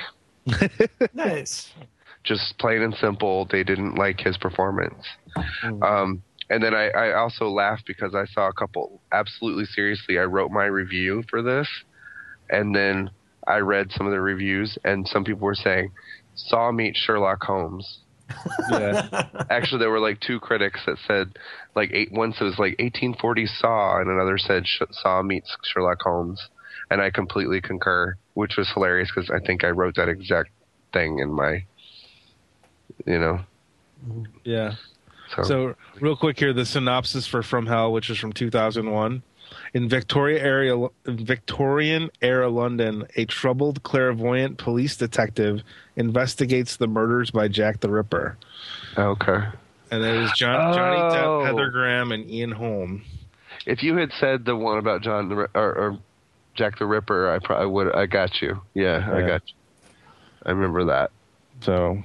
Nice. Just plain and simple, they didn't like his performance. Mm-hmm. Um, and then I, I also laughed because I saw a couple. Absolutely seriously, I wrote my review for this, and then I read some of the reviews, and some people were saying, "Saw meets Sherlock Holmes." Yeah. Actually, there were like two critics that said, like, eight, one says like eighteen forty Saw, and another said Saw meets Sherlock Holmes, and I completely concur, which was hilarious because I think I wrote that exact thing in my, you know. Yeah. So, so real quick here, the synopsis for From Hell, which is from two thousand one. In Victoria area, Victorian era London, a troubled clairvoyant police detective investigates the murders by Jack the Ripper. Okay. And it was John, oh. Johnny Depp, Heather Graham, and Ian Holm. If you had said the one about John the, or, or Jack the Ripper, I probably would. I got you. Yeah, yeah, I got you. I remember that. So,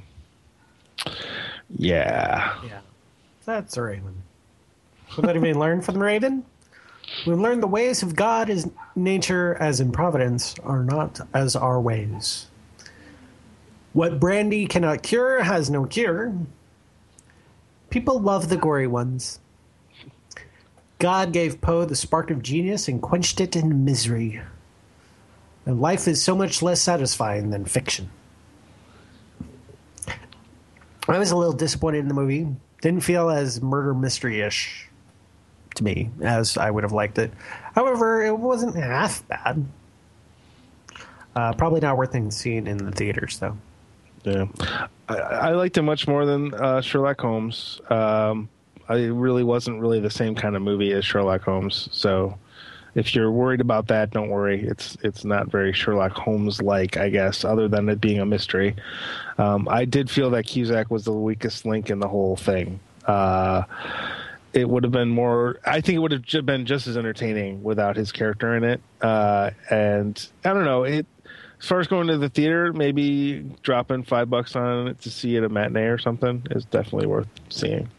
yeah. Yeah. That's a Raven. So what did we learn from the Raven? We learned the ways of God as nature, as in providence, are not as our ways. What brandy cannot cure has no cure. People love the gory ones. God gave Poe the spark of genius and quenched it in misery. And life is so much less satisfying than fiction. I was a little disappointed in the movie. Didn't feel as murder mystery-ish to me as I would have liked it. However, it wasn't half bad. Uh, probably not worth seeing in the theaters, though. Yeah, I, I liked it much more than uh, Sherlock Holmes. Um, I really wasn't really the same kind of movie as Sherlock Holmes. So, if you're worried about that, don't worry. It's it's not very Sherlock Holmes-like, I guess, other than it being a mystery. Um, I did feel that Cusack was the weakest link in the whole thing. Uh, it would have been more. I think it would have been just as entertaining without his character in it. Uh, and I don't know. It as far as going to the theater, maybe dropping five bucks on it to see it at a matinee or something is definitely worth seeing.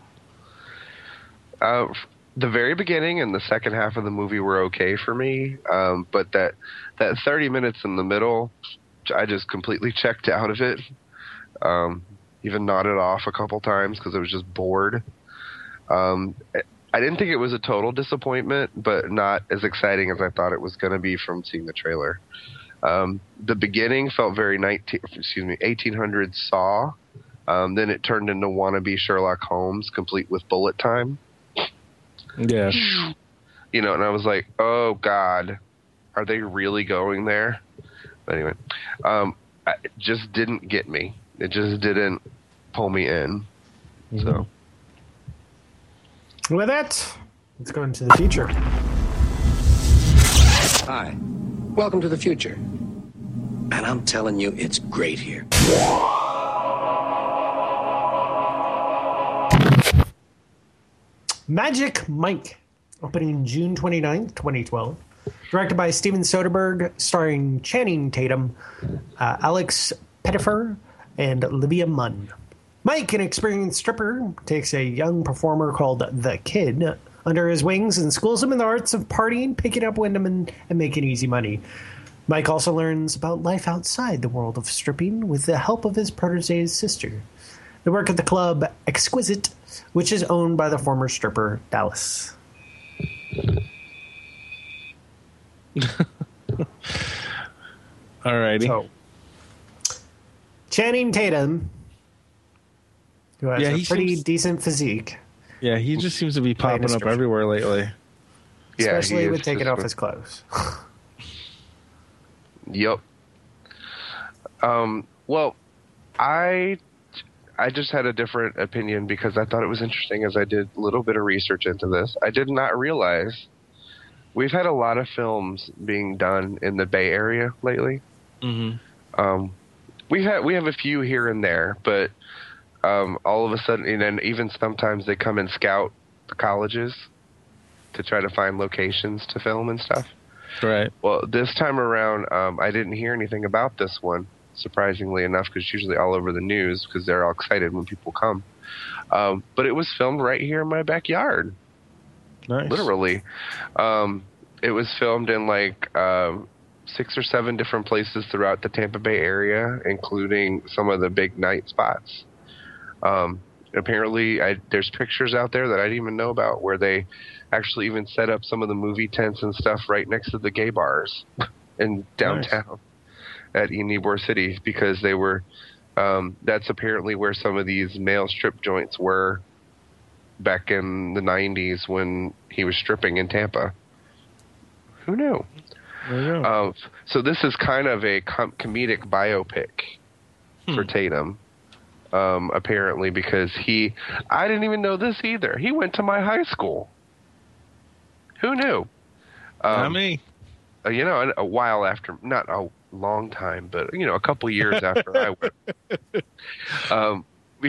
Uh, the very beginning and the second half of the movie were okay for me, um, but that that thirty minutes in the middle, I just completely checked out of it. Um, even nodded off a couple times because I was just bored. Um, I didn't think it was a total disappointment, but not as exciting as I thought it was going to be from seeing the trailer. Um, the beginning felt very nineteen, excuse me, eighteen hundreds Saw. Um, then it turned into wannabe Sherlock Holmes, complete with bullet time. Yeah. You know, and I was like, oh God, are they really going there? But anyway, um, it just didn't get me. It just didn't pull me in. Mm-hmm. So. With that, let's go into the future. Hi. Welcome to the future. And I'm telling you, it's great here. Magic Mike, opening June twenty-ninth, twenty twelve. Directed by Steven Soderbergh, starring Channing Tatum, uh, Alex Pettyfer, and Olivia Munn. Mike, an experienced stripper, takes a young performer called The Kid under his wings and schools him in the arts of partying, picking up women, and making easy money. Mike also learns about life outside the world of stripping with the help of his protege's sister. They work at the club Exquisite, which is owned by the former stripper Dallas. Alrighty. So, Channing Tatum, who has yeah, a he pretty seems, decent physique. Yeah, he just seems to be popping up everywhere lately. Especially yeah, with taking off with... his clothes. Yep. Um, well, I I just had a different opinion because I thought it was interesting as I did a little bit of research into this. I did not realize we've had a lot of films being done in the Bay Area lately. Mm-hmm. Um, we have we have a few here and there, but um, all of a sudden, and then even sometimes they come and scout the colleges to try to find locations to film and stuff. Right. Well, this time around, um, I didn't hear anything about this one, surprisingly enough, because it's usually all over the news because they're all excited when people come. Um, but it was filmed right here in my backyard. Nice. Literally. Um, it was filmed in like um, six or seven different places throughout the Tampa Bay area, including some of the big night spots. Um, apparently, I, there's pictures out there that I didn't even know about where they actually even set up some of the movie tents and stuff right next to the gay bars in downtown nice. At Ybor City because they were um, that's apparently where some of these male strip joints were back in the nineties when he was stripping in Tampa. Who knew? Um, so this is kind of a com- comedic biopic hmm. for Tatum. Um, apparently because he I didn't even know this either. He went to my high school. Who knew? Um, Not me. Uh, you know, a while after, not a long time, but, you know, a couple years after I went. Um,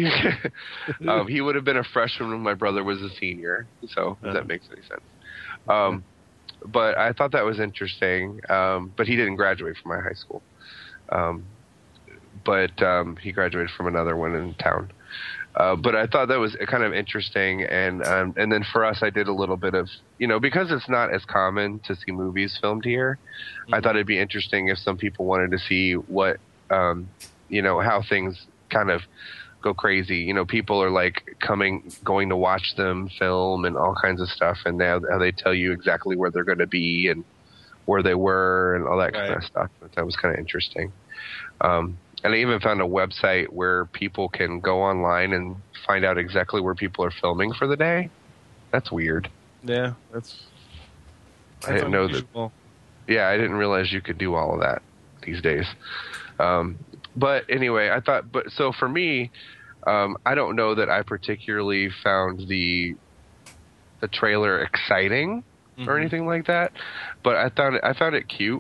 um, he would have been a freshman when my brother was a senior. So, if that makes any sense. Um, but I thought that was interesting. Um, but he didn't graduate from my high school. Um, but um, he graduated from another one in town. Uh, but I thought that was kind of interesting, and um, and then for us, I did a little bit of, you know, because it's not as common to see movies filmed here, mm-hmm. I thought it'd be interesting if some people wanted to see what, um, you know, how things kind of go crazy. You know, people are like coming, going to watch them film and all kinds of stuff, and now how they tell you exactly where they're going to be and where they were and all that right. kind of stuff. But that was kind of interesting. Um, And I even found a website where people can go online and find out exactly where people are filming for the day. That's weird. Yeah, that's. that's I didn't unusual. know that. Yeah, I didn't realize you could do all of that these days. Um, but anyway, I thought. But so for me, um, I don't know that I particularly found the the trailer exciting mm-hmm. or anything like that. But I found it. I found it cute.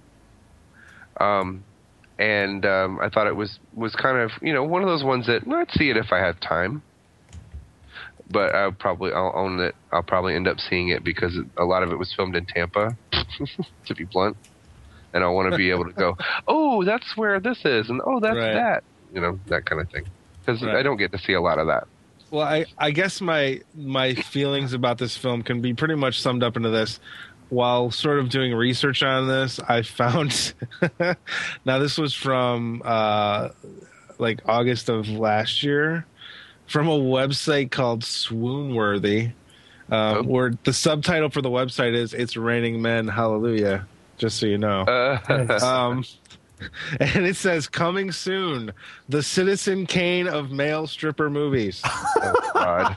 Um. And um, I thought it was, was kind of, you know, one of those ones that, well, I'd see it if I had time. But I'll probably, I'll own it. I'll probably end up seeing it because it, a lot of it was filmed in Tampa, to be blunt. And I want to be able to go, oh, that's where this is. And, oh, that's right. that. You know, that kind of thing. Because right. I don't get to see a lot of that. Well, I, I guess my my feelings about this film can be pretty much summed up into this. While sort of doing research on this, I found now this was from uh, like August of last year from a website called Swoonworthy, um, oh. where the subtitle for the website is "It's Raining Men, Hallelujah." just so you know. Uh, Um, and it says, coming soon, the Citizen Kane of male stripper movies. oh, God.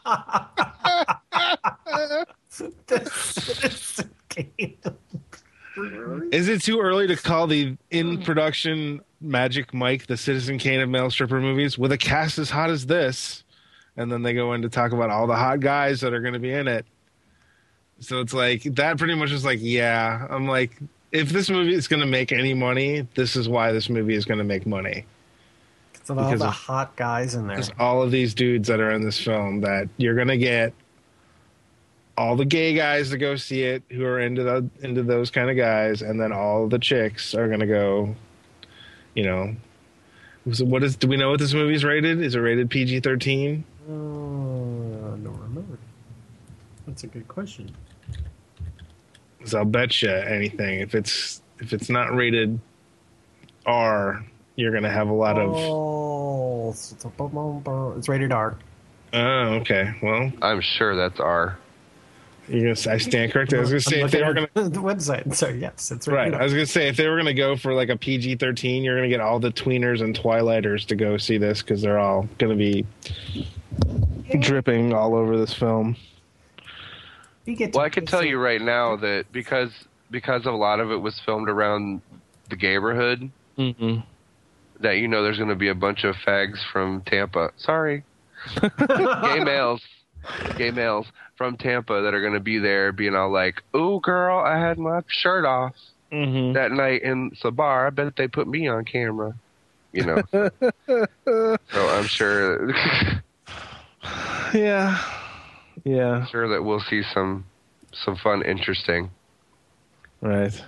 Is it too early to call the in-production Magic Mike the Citizen Kane of male stripper movies with a cast as hot as this? And then they go in to talk about all the hot guys that are going to be in it. So it's like, that pretty much is like, yeah. I'm like, if this movie is going to make any money, this is why this movie is going to make money. It's all Because the of- hot guys in there. There's all of these dudes that are in this film that you're going to get all the gay guys to go see it who are into the into those kind of guys, and then all the chicks are going to go, you know. So what is, do we know what this movie's rated? Is it rated P G thirteen? Uh, I don't remember. That's a good question. Because I'll bet you anything. If it's if it's not rated R, you're going to have a lot of... Oh, it's rated R. Oh, okay. Well, I'm sure that's R. you're gonna, I stand corrected. I was going to say, I'm if they were looking going at to... the website. So yes, it's Right. rated I R. was going to say, if they were going to go for like a P G thirteen, you're going to get all the tweeners and twilighters to go see this because they're all going to be dripping all over this film. You get to Well, I can tell you right now that because because a lot of it was filmed around the neighborhood, Mm-hmm. that you know there's going to be a bunch of fags from Tampa. Sorry. gay males. Gay males from Tampa that are going to be there being all like, "Ooh, girl, I had my shirt off Mm-hmm. that night in the bar. I bet they put me on camera." You know. So I'm sure Yeah. Yeah. sure that we'll see some some fun, interesting. Right.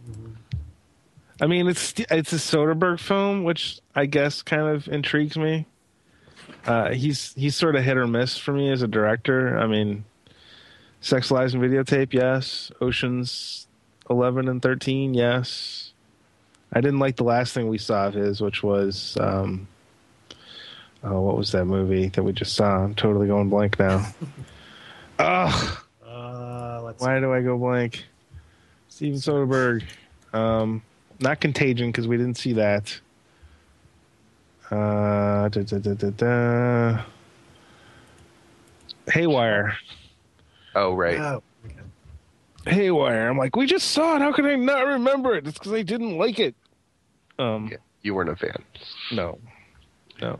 I mean, it's it's a Soderbergh film, which I guess kind of intrigues me. Uh, he's he's sort of hit or miss for me as a director. I mean, Sex, Lies, and Videotape, yes. Oceans eleven and thirteen, yes. I didn't like the last thing we saw of his, which was, um, oh, what was that movie that we just saw? I'm totally going blank now. Ugh. Uh, let's Why do I go blank? Steven Soderbergh. Um, not Contagion, because we didn't see that. Uh, da, da, da, da, da. Haywire. Oh, right. Oh, okay. Haywire. I'm like, we just saw it. How could I not remember it? It's because I didn't like it. Um, Yeah, you weren't a fan. no, no.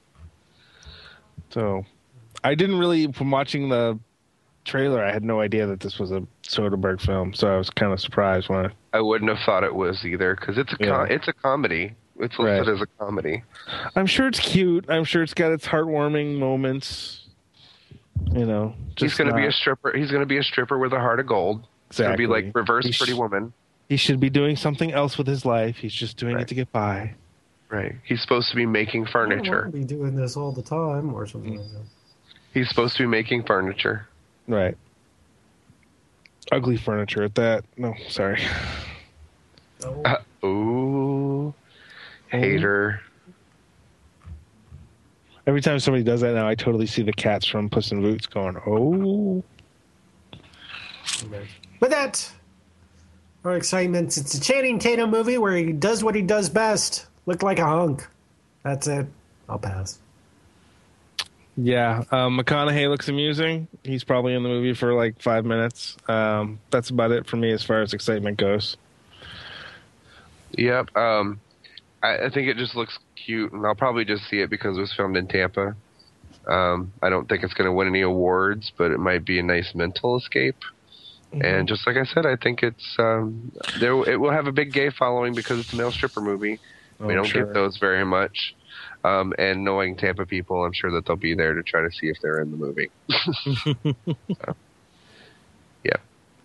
So, I didn't really, from watching the trailer, I had no idea that this was a Soderbergh film. So I was kind of surprised when I. I wouldn't have thought it was either because it's a com- Yeah. it's a comedy. It's Right. listed as a comedy. I'm sure it's cute. I'm sure it's got its heartwarming moments. You know, He's just going to be a not- stripper. He's going to be a stripper with a heart of gold. It's going to be Exactly. like reverse He sh- Pretty Woman. He should be doing something else with his life. He's just doing Right. it to get by. Right. He's supposed to be making I furniture. won't be doing this all the time or something like that. He's supposed to be making furniture. Right. Ugly furniture at that. No, sorry. Oh, Uh, ooh. Hater. Every time somebody does that now, I totally see the cats from Puss in Boots going, oh. okay. With that, our excitement, it's a Channing Tatum movie where he does what he does best. Look like a hunk. That's it. I'll pass. Yeah, um, McConaughey looks amusing. He's probably in the movie for like five minutes. Um, that's about it for me as far as excitement goes. Yep. Um, I, I think it just looks cute, and I'll probably just see it because it was filmed in Tampa. Um, I don't think it's going to win any awards, but it might be a nice mental escape. And just like I said, I think it's um, there. It will have a big gay following because it's a male stripper movie. we Oh, don't sure. get those very much. Um, and knowing Tampa people, I'm sure that they'll be there to try to see if they're in the movie. So, yeah.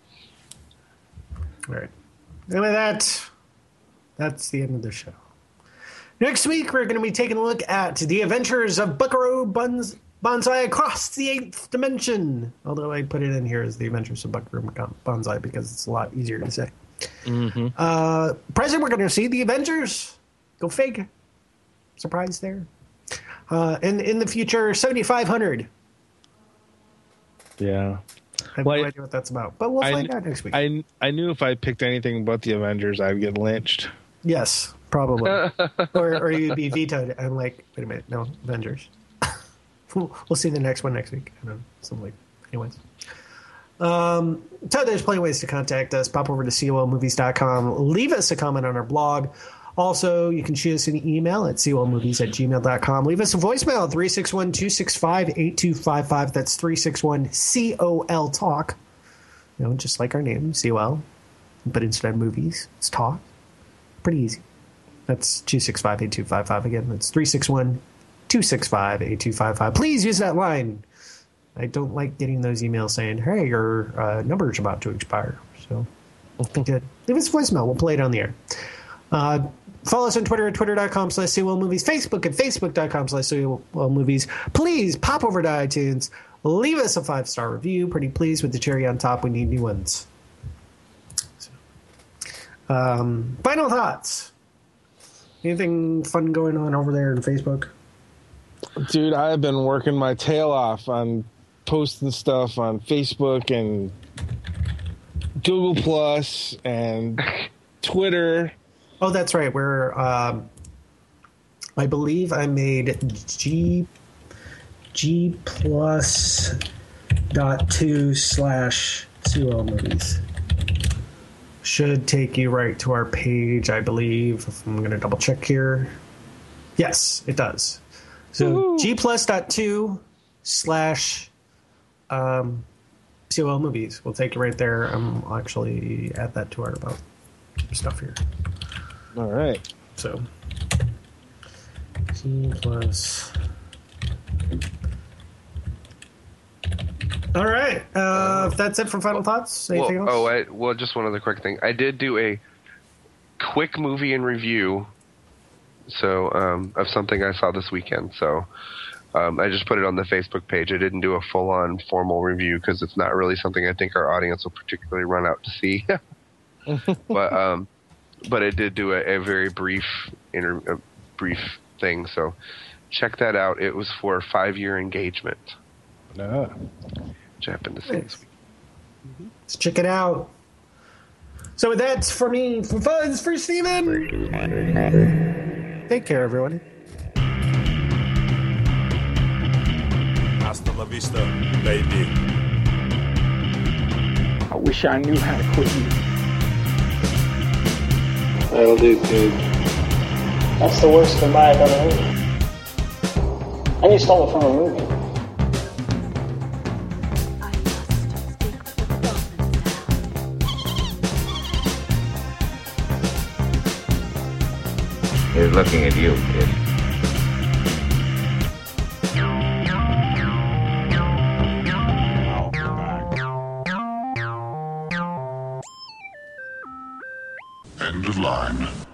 All right. And with that, that's the end of the show. Next week, we're going to be taking a look at the adventures of Buckaroo Buns- Banzai across the eighth dimension. Although I put it in here as the adventures of Buckaroo Banzai because it's a lot easier to say. Mm-hmm. Uh, present, we're going to see the Avengers. Go fig. Surprise there. Uh, and in the future, seventy-five hundred. Yeah. have Well, no I- idea what that's about. But we'll I, find out next week. I, I knew if I picked anything but the Avengers, I'd get lynched. Yes, probably. or or you'd be vetoed. I'm like, wait a minute, no, Avengers. we'll, we'll see the next one next week. I don't know, something like, anyways. Um, so there's plenty of ways to contact us. Pop over to C O L movies dot com. Leave us a comment on our blog. Also, you can shoot us an email at C O L movies at gmail dot com. Leave us a voicemail at three six one, two six five, eight two five five. That's three six one C O L talk. You know, just like our name, C O L. But instead of movies, it's talk. Pretty easy. That's two six five, eight two five five. Again, that's three six one, two six five, eight two five five. Please use that line. I don't like getting those emails saying, hey, your uh, number is about to expire. So, good. Leave us a voicemail. We'll play it on the air. Uh, follow us on Twitter at twitter dot com slash C O L movies. Facebook at facebook dot com slash C O L movies. Please pop over to iTunes. Leave us a five-star review. Pretty pleased with the cherry on top. We need new ones. So, um, final thoughts. Anything fun going on over there on Facebook? Dude, I've been working my tail off on posting stuff on Facebook and Google Plus and Twitter. Oh, that's right. We're, um, I believe I made G G plus dot two slash C O L movies. Should take you right to our page, I believe. If I'm going to double check here. Yes, it does. So G plus dot two slash um, C O L movies. We'll take you right there. I'm actually add that to our about stuff here. All right. So G plus. All right. Uh, if that's it for final thoughts, anything well, else? Oh, I, well, just one other quick thing. I did do a quick movie and review, so um, of something I saw this weekend. So um, I just put it on the Facebook page. I didn't do a full-on formal review because it's not really something I think our audience will particularly run out to see. but um, but I did do a, a very brief inter- a brief thing. So check that out. It was for Five Year Engagement. Ah. Which happened to see this week. Let's check it out. So with that, for me, for Fuzz, for Steven, take care, everyone. Hasta la vista, baby. I wish I knew how to quit you. That'll do, kid. That's the worst goodbye I've ever heard. And you stole it from a movie. He's looking at you, kid. End of line.